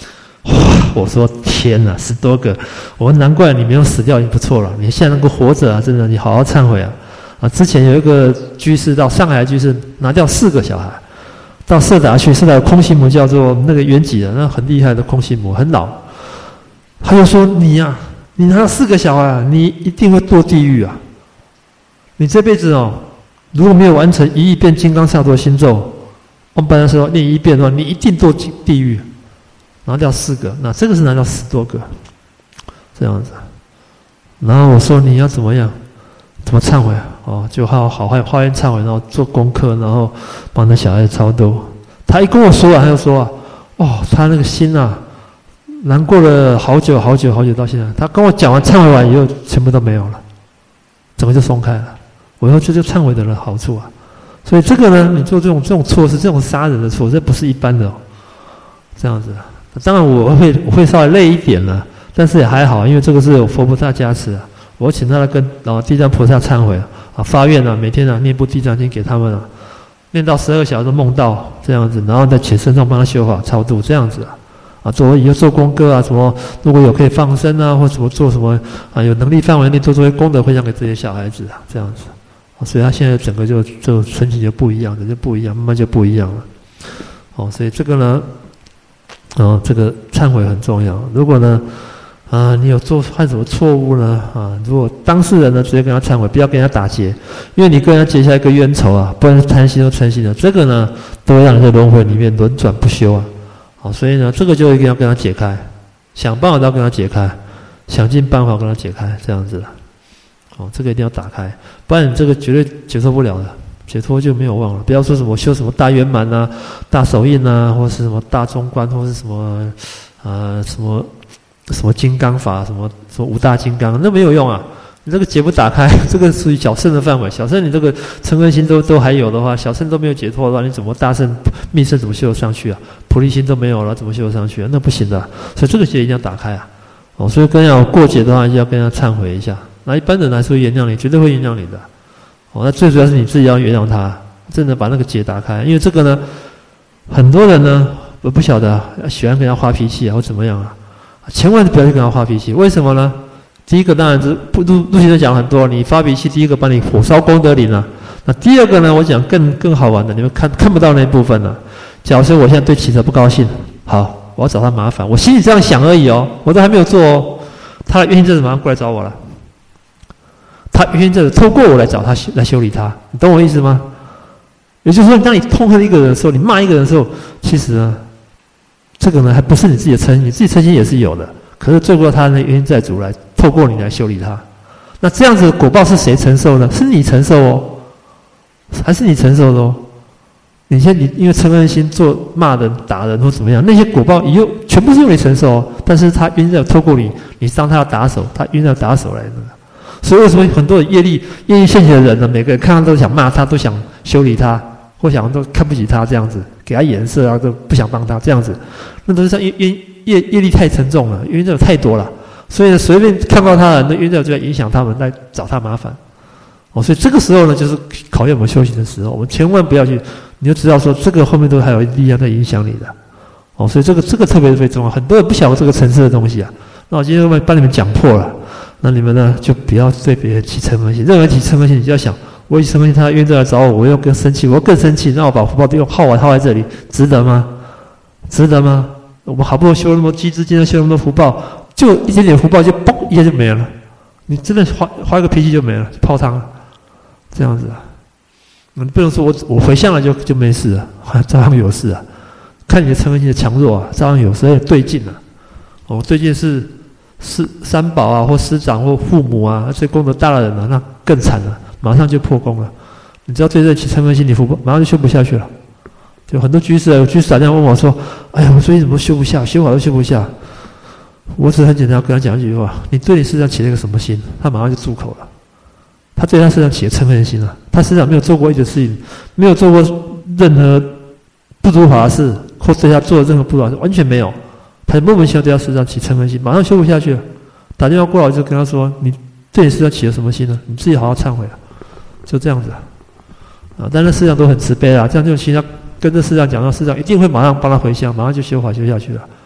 哇！我说天哪，十多个！我说难怪你没有死掉已经不错了，你现在能够活着啊，真的，你好好忏悔啊！啊，之前有一个居士到上海的居士拿掉四个小孩，到色达去，色达的空心母叫做那个圆寂的，那很厉害的空心母，很老。他就说你呀、啊，你拿到四个小孩啊，你一定会堕地狱啊！你这辈子哦，如果没有完成一亿遍金刚萨埵心咒，我们本来说念一遍的话，你一定堕地狱。拿掉四个，那这个是拿掉十多个，这样子。然后我说你要怎么样，怎么忏悔啊？哦，就好好花花园忏悔，然后做功课，然后帮那小孩子超度。他一跟我说完，他就说啊，哦，他那个心啊，难过了好久好久好久到现在。他跟我讲完忏悔完以后，全部都没有了，整个就松开了。我说这就忏悔的好处啊。所以这个呢，你做这种这种错事，这种杀人的错，这不是一般的哦，这样子。当然我会我会稍微累一点了，但是也还好，因为这个是有佛菩萨加持啊。我请他来跟然后地藏菩萨忏悔啊，发愿啊，每天啊念部地藏经给他们啊，念到十二小时都梦到这样子，然后在且身上帮他修法超度这样子啊，啊，做以后做功课啊，什么如果有可以放生啊，或什么做什么啊，有能力范围内做这些功德分享给这些小孩子啊，这样子，啊，所以他现在整个就就身体就不一样的，就不一样，慢慢就不一样了，哦，所以这个呢。哦，这个忏悔很重要。如果呢，啊，你有做犯什么错误呢？啊，如果当事人呢直接跟他忏悔，不要跟他打结，因为你跟他结下一个冤仇啊，不然是贪心又嗔心的，这个呢都会让你在轮回里面轮转不休啊。好，所以呢，这个就一定要跟他解开，想办法都要跟他解开，想尽办法跟他解开，这样子的。哦，这个一定要打开，不然你这个绝对解脱不了的。解脱就没有忘了，不要说什么修什么大圆满啊、大手印啊，或是什么大中观，或是什么呃什么什么金刚法，什么什么五大金刚，那没有用啊！你这个结不打开，这个属于小圣的范围。小圣你这个嗔恨心都都还有的话，小圣都没有解脱的话，你怎么大圣密圣怎么修得上去啊？菩提心都没有了，怎么修得上去啊？那不行的。所以这个结一定要打开啊！哦，所以跟要过节的话，就要跟他忏悔一下。那一般人来说原谅你，绝对会原谅你的。哦，那最主要是你自己要原谅他，真的把那个结打开。因为这个呢，很多人呢，我不晓得喜欢跟他发脾气啊，或怎么样啊，千万不要去跟他发脾气。为什么呢？第一个当然是不陆陆先生讲很多，你发脾气，第一个把你火烧功德林了。那第二个呢，我讲更更好玩的，你们看看不到那部分了。假如说我现在对启哲不高兴，好，我要找他麻烦，我心里这样想而已哦，我都还没有做哦，他的冤亲债主马上过来找我了。他冤亲债主透过我来找他来修理他，你懂我意思吗？也就是说，当你痛恨一个人的时候，你骂一个人的时候，其实呢，这个呢还不是你自己的嗔心，你自己嗔心也是有的。可是最后他的冤亲债主来透过你来修理他，那这样子的果报是谁承受呢？是你承受哦，还是你承受的哦？你现在你因为嗔恨心做骂人、打人或怎么样，那些果报以后全部是由你承受哦。但是他冤亲债主透过你，你当他要打手，他冤亲债主打手来的。所以为什么很多业力业力现行的人呢？每个人看到都想骂他，都想修理他，或想都看不起他这样子，给他颜色啊，都不想帮他这样子，那都是业业业业力太沉重了，因为这有太多了，所以呢，随便看到他的人，那因为这就要影响他们来找他麻烦。哦，所以这个时候呢，就是考验我们修行的时候，我们千万不要去，你就知道说这个后面都还有力量在影响你的。哦，所以这个这个特别特别重要，很多人不晓得这个层次的东西啊。那我今天会帮你们讲破了。那你们呢，就不要对别人起嗔恨心。任何起嗔恨心，你就要想，我起嗔恨心，他冤债来找我，我又更生气，我又更生气，那我把福报都用耗完耗在这里，值得吗？值得吗？我们好不容易修了那么积资，今天修了那么多福报，就一点点福报就嘣一下就没了。你真的花花一个脾气就没了，泡汤了，这样子啊。你不能说我我回向了就就没事了，照样有事啊。看你的嗔恨心的强弱啊，照样有事，而且对劲啊。哦，最近是。是三宝啊，或师长或父母啊，这功德大的人啊，那更惨了，马上就破功了。你只要对这起嗔恨心，你福报马上就修不下去了。就很多居士啊，有居士打电话问我说：“哎呀，我最近怎么修不下，修好都修不下。”我只很简单跟他讲一句话：你对你身上起了一个什么心？他马上就住口了。他对他身上起了嗔恨心了，他身上没有做过一点事情，没有做过任何不如法的事，或对他做了任何不如法的事，完全没有。他莫名其妙对他身上起嗔恨心，马上修不下去了。打电话过来就跟他说：“你对你身上起了什么心呢？你自己好好忏悔啊！”就这样子啊，啊！但是师长都很慈悲啊，这样就其实跟着师长讲，到师长一定会马上帮他回向，马上就修法修下去了。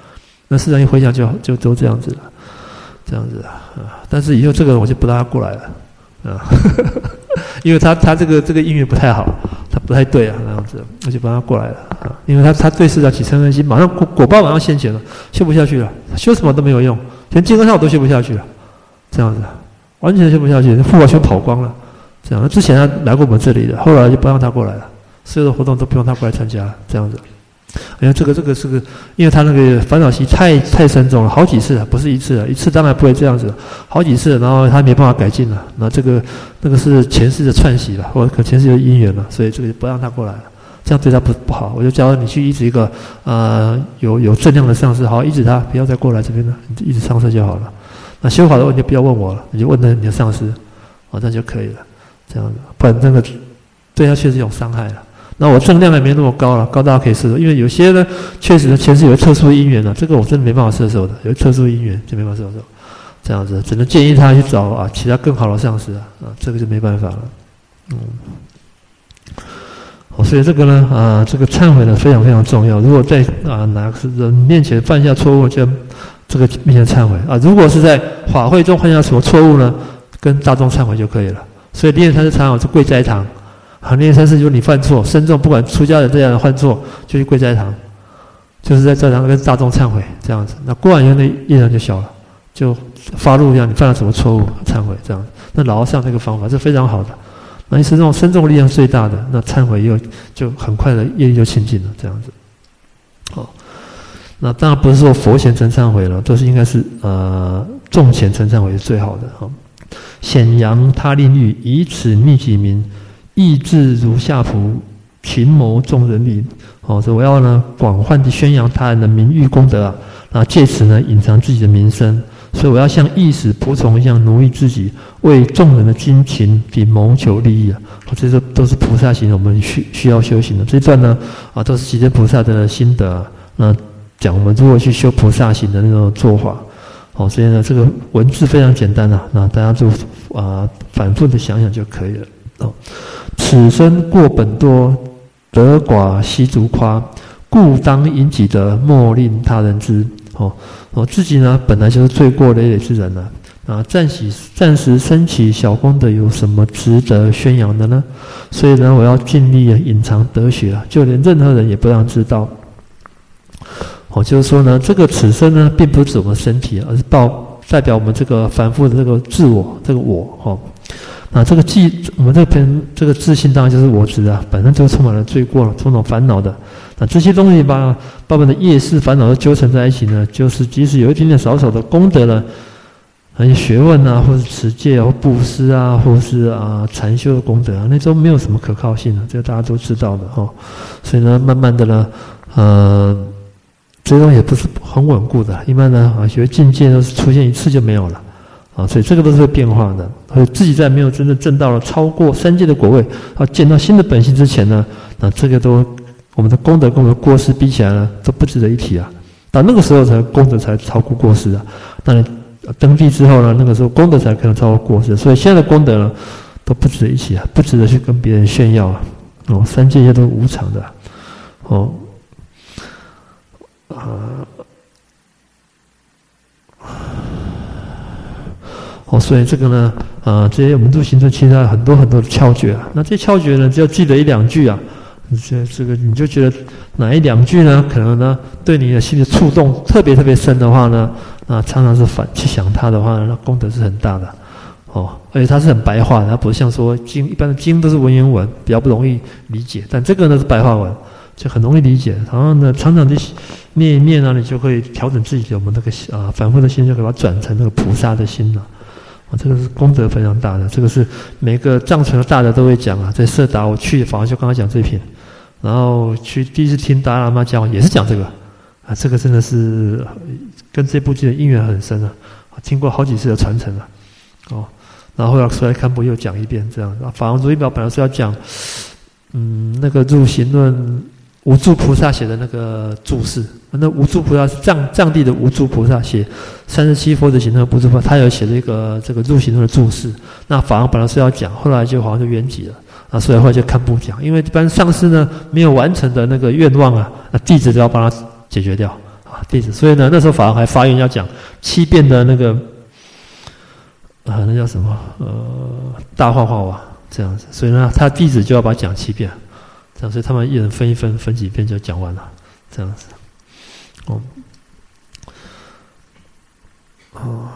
那事实上一回想就就都这样子了，这样子啊。但是以后这个我就不让他过来了啊，因为他他这个这个姻缘不太好，他不太对啊，那样子我就不让他过来了啊，因为他他对事长起嗔恨心，马上果果报马上现前了，修不下去了，修什么都没有用，连金刚上都修不下去了，这样子完全修不下去，护法全跑光了。这样，之前他来过我们这里的，后来就不让他过来了，所有的活动都不用他过来参加了，这样子。因为这个这个是个，因为他那个烦恼习太太深重了，好几次了，不是一次了，一次当然不会这样子，好几次，然后他没办法改进了，那这个那个是前世的串习了，或者前世的因缘了，所以这个就不让他过来了，这样对他不不好。我就教你去依止一个呃有有正量的上师，好依止他，不要再过来这边了，你一直上师就好了。那修法的问题不要问我了，你就问你的上师，哦，这样就可以了。这样子，不然那个对他确实有伤害了。那我正量还没那么高了，高大家可以摄受，因为有些呢，确实前世有特殊因缘了，这个我真的没办法摄受的，有特殊因缘就没办法摄受。这样子，只能建议他去找啊其他更好的上师啊，啊，这个就没办法了。嗯，好，所以这个呢，啊，这个忏悔呢非常非常重要。如果在啊哪个人面前犯下错误，就这个面前忏悔啊。如果是在法会中犯下什么错误呢，跟大众忏悔就可以了。所以莲山是常好是跪斋堂，啊，莲山是就是你犯错，身重不管出家人这样的犯错，就去跪斋堂，就是在斋堂跟大众忏悔这样子。那过完以后，那业障就小了，就发怒一样，你犯了什么错误，忏悔这样子。那老和尚这个方法是非常好的，那你是这种身重力量最大的，那忏悔又就很快的业力就清净了，这样子。好，那当然不是说佛前真忏悔了，都是应该是呃众前真忏悔是最好的哈。显扬他令欲，以此密己名，意志如下仆，勤谋众人力。哦，所以我要呢广泛地宣扬他人的名誉功德啊，然后借此呢隐藏自己的名声。所以我要像役使仆从一样奴役自己，为众人的金钱以谋求利益啊。哦，这些都是菩萨行，我们需需要修行的。这一段呢啊都是几尊菩萨的心得啊，那讲我们如何去修菩萨行的那种做法。好，所以呢，这个文字非常简单啊，那大家就啊反复的想想就可以了。哦，此生过本多，得寡悉足夸，故当因己德，莫令他人知。哦，我自己呢本来就是罪过累累之人了，啊，暂时暂时升起小功德，有什么值得宣扬的呢？所以呢，我要尽力隐藏德学啊，就连任何人也不让知道。哦，就是说呢，这个此生呢，并不是指我们身体，而是报代表我们这个反复的这个自我，这个我，哦，那这个自我们这边这个自信当然就是我执啊，本身就充满了罪过了，充满烦恼的。那这些东西把把我们的业事烦恼都纠缠在一起呢，就是即使有一点点少少的功德呢，还有学问啊，或是持戒啊，或布施啊，或是啊禅修的功德啊，那都没有什么可靠性的，这个大家都知道的哈、哦。所以呢，慢慢的呢，呃。这些东西也不是很稳固的，一般呢啊，学境界都是出现一次就没有了，啊，所以这个都是会变化的。所以自己在没有真正证到了超过三界的果位，啊，见到新的本性之前呢，啊，这个都我们的功德跟我们的过失比起来呢，都不值得一提啊。到那个时候才功德才超过过失啊。当然登地之后呢，那个时候功德才可能超过过失。所以现在的功德呢，都不值得一提啊，不值得去跟别人炫耀啊。哦，三界都是无常的，哦。啊，哦，所以这个呢，啊，这些我们都形成其他很多很多的窍诀啊。那这窍诀呢，只要记得一两句啊，这这个你就觉得哪一两句呢，可能呢对你的心理触动特别特别深的话呢，啊，常常是反去想它的话呢，那功德是很大的。哦，而且它是很白话的，它不像说经一般的经都是文言文，比较不容易理解。但这个呢是白话文，就很容易理解。然后呢，常常的念一念啊，你就会调整自己的我们那个啊反复的心，就可以把它转成那个菩萨的心了。啊，这个是功德非常大的，这个是每个藏传的大德都会讲啊。在色达我去法华就刚刚讲这篇，然后去第一次听达赖喇嘛讲也是讲这个啊，这个真的是跟这部经的因缘很深啊，经过好几次的传承了。哦，然后后来出来堪布又讲一遍这样。啊，法王如意表本来是要讲，嗯，那个入行论。无住菩萨写的那个注释，那无住菩萨是藏藏地的无住菩萨写三十七佛子行那个无住菩萨，他有写了一个这个入行论的注释。那法王本来是要讲，后来就好像就圆寂了啊，所以后来就堪布讲，因为一般上师呢没有完成的那个愿望啊，那弟子都要帮他解决掉啊， 啊，弟子。所以呢，那时候法王还发愿要讲七遍的那个啊，那叫什么？呃，大话话哇，这样子。所以呢，他弟子就要把它讲七遍，这样，所以他们一人分一分，分几遍就讲完了，这样子。哦，哦。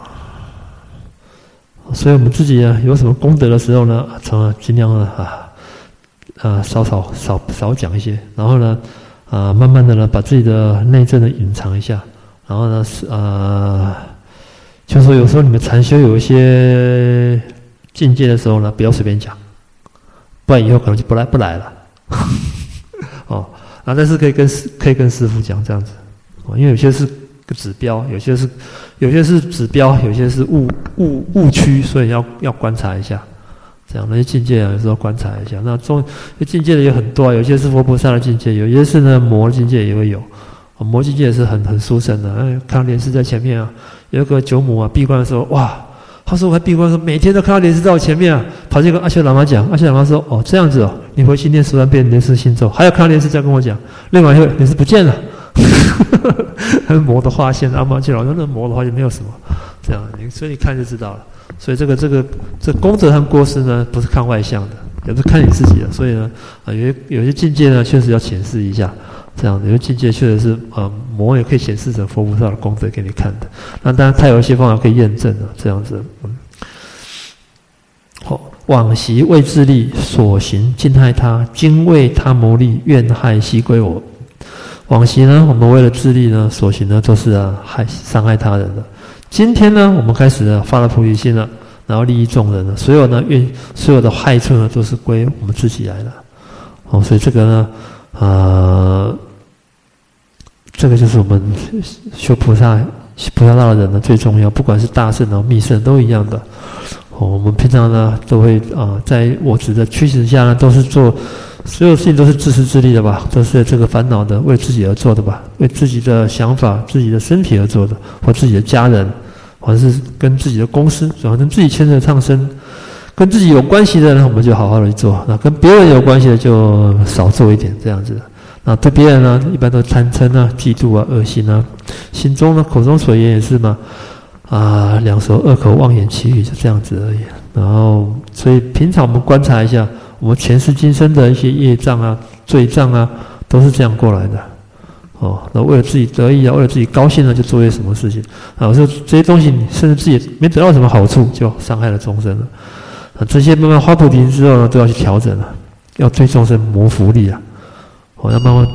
所以我们自己呢，有什么功德的时候呢，从而尽量啊啊少少少少讲一些，然后呢啊慢慢的呢把自己的内政呢隐藏一下，然后呢是呃，就是说有时候你们禅修有一些境界的时候呢，不要随便讲，不然以后可能就不来不来了。哦，啊，但是可以跟可以跟师父讲这样子，哦，因为有些是指标，有些是有些是指标，有些是误误误区，所以要要观察一下。这样那些境界啊，有时候观察一下。那中境界的有很多啊，有些是佛菩萨的境界，有些是呢魔的境界也会有。哦，魔境界也是很很殊胜的。哎，看到莲师在前面啊，有一个九母啊闭关的时候，哇，他说我还闭关的时候，每天都看到莲师在我前面啊，跑去跟阿修喇嘛讲，阿修喇嘛说，哦这样子哦，你回去念十万遍莲师心咒。还有看到莲师在跟我讲，念完以后莲师不见了。魔的划线，阿妈就老说那魔的划线没有什么，这样你所以你看就知道了。所以这个这个这功德和过失呢，不是看外相的，也不是看你自己的。所以呢，啊有些有些境界呢，确实要显示一下。这样有些境界确实是啊，魔也可以显示成佛菩萨的功德给你看的。那当然，它有一些方法可以验证的，这样子。嗯，好、哦，往昔为自利，所行尽害他；今为他谋利，怨害悉归我。往昔呢，我们为了自利呢，所行呢都是啊害伤害他人的。今天呢，我们开始呢发了菩提心了，然后利益众人了，所有呢愿所有的害处呢都是归我们自己来的。哦，所以这个呢，呃，这个就是我们修菩萨菩萨道的人呢最重要，不管是大圣啊、密圣都一样的。哦，我们平常呢都会啊、呃，在我执的驱使下呢，都是做。所有事情都是自私自利的吧，都是这个烦恼的，为自己而做的吧，为自己的想法、自己的身体而做的，或自己的家人，或者是跟自己的公司，然后跟自己牵扯上身，跟自己有关系的呢，我们就好好的去做；那跟别人有关系的就少做一点，这样子。那对别人呢，一般都贪嗔啊、嫉妒啊、恶心啊，心中呢、口中所言也是嘛，啊，两手恶口妄言绮语，就这样子而已。然后，所以平常我们观察一下。我们前世今生的一些业障啊、罪障啊，都是这样过来的。哦，那为了自己得意啊，为了自己高兴呢，就做些什么事情啊？我说这些东西，你甚至自己没得到什么好处，就伤害了众生了。啊，这些慢慢发菩提心之后呢，都要去调整了，要对众生谋福利啊。我、哦、要慢慢，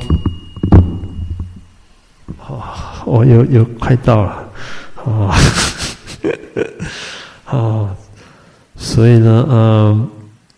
哦，我又又快到了，哦，哦，所以呢，嗯。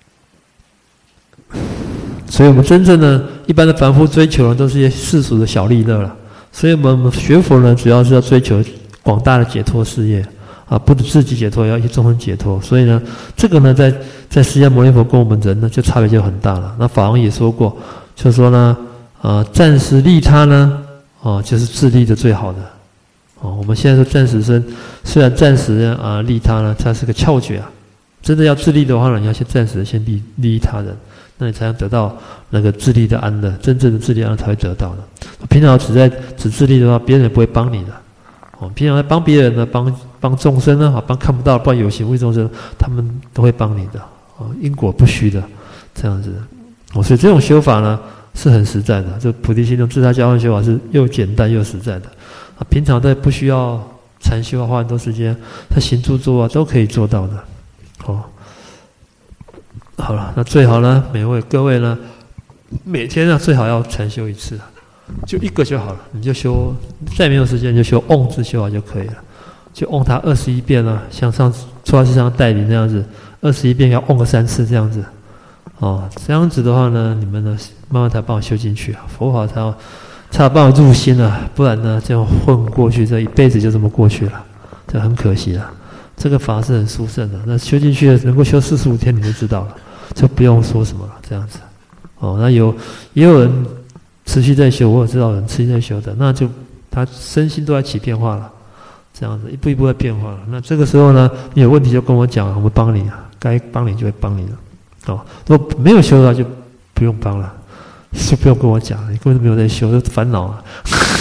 所以我们真正的一般的凡夫追求的都是一些世俗的小利乐了。所以我们学佛呢，主要是要追求广大的解脱事业啊，不止自己解脱，也要一众生解脱。所以呢，这个呢，在在释迦牟尼佛跟我们人呢，就差别就很大了。那法王也说过，就说呢，啊，暂时利他呢，哦、啊，就是自利的最好的。哦、啊，我们现在说暂时生，虽然暂时啊利他呢，它是个窍诀啊。真的要自利的话呢，你要先暂时先利利益他人。那你才能得到那个自利的安乐，真正的自利安乐才会得到的。平常只在只自利的话，别人也不会帮你的。哦，平常在帮别人呢，帮帮众生呢，帮看不到、帮有形为众生，他们都会帮你的。哦，因果不虚的，这样子。哦，所以这种修法呢是很实在的。这菩提心中自他交换修法是又简单又实在的。啊，平常在不需要禅修啊，花很多时间，他行住坐啊都可以做到的。哦。好了，那最好呢，每位各位呢，每天呢最好要禅修一次，就一个就好了。你就修，再没有时间就修嗡字修法就可以了，就嗡它二十一遍啊，像上次出家师上带领那样子，二十一遍要嗡个三次这样子。哦，这样子的话呢，你们呢慢慢才帮我修进去啊，佛法才要才要帮我入心啊，不然呢这样混过去，这一辈子就这么过去了，这很可惜啊。这个法是很殊胜的，那修进去能够修四十五天，你就知道了。就不用说什么了，这样子，哦，那有也有人持续在修，我也知道有人持续在修的，那就他身心都在起变化了，这样子一步一步在变化了。那这个时候呢，你有问题就跟我讲，我们帮你啊，该帮你就会帮你了，哦，如果没有修的话就不用帮了，就不用跟我讲，你根本就没有在修，就烦恼啊。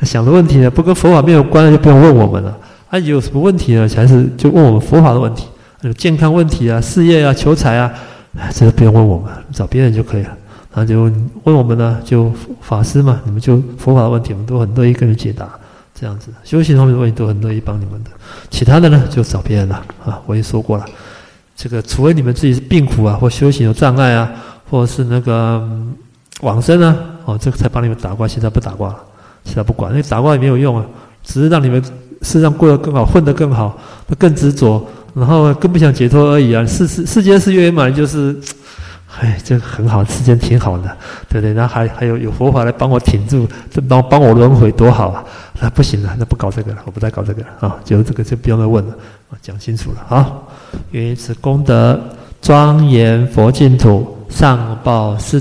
想的问题呢，不跟佛法没有关的就不用问我们了。啊，有什么问题呢？才是就问我们佛法的问题，有健康问题啊、事业啊、求财啊，这个不用问我们，找别人就可以了。然后就问我们呢，就法师嘛，你们就佛法的问题，我们都很乐意跟你解答。这样子，修行方面的问题都很乐意帮你们的。其他的呢，就找别人了啊。我也说过了，这个除非你们自己是病苦啊，或修行有障碍啊，或者是那个、嗯、往生啊，哦，这个才帮你们打卦。现在不打卦了，现在不管，因为打卦也没有用啊，只是让你们世上过得更好，混得更好，更执着，然后更不想解脱而已啊。世世世间事圆满就是。哎，这个很好，时间挺好的，对不对？然后还还有有佛法来帮我挺住，这帮帮我轮回多好啊！那不行了，那不搞这个了，我不再搞这个了啊！就这个就不用再问了，讲清楚了啊！因此功德庄严佛净土，上报四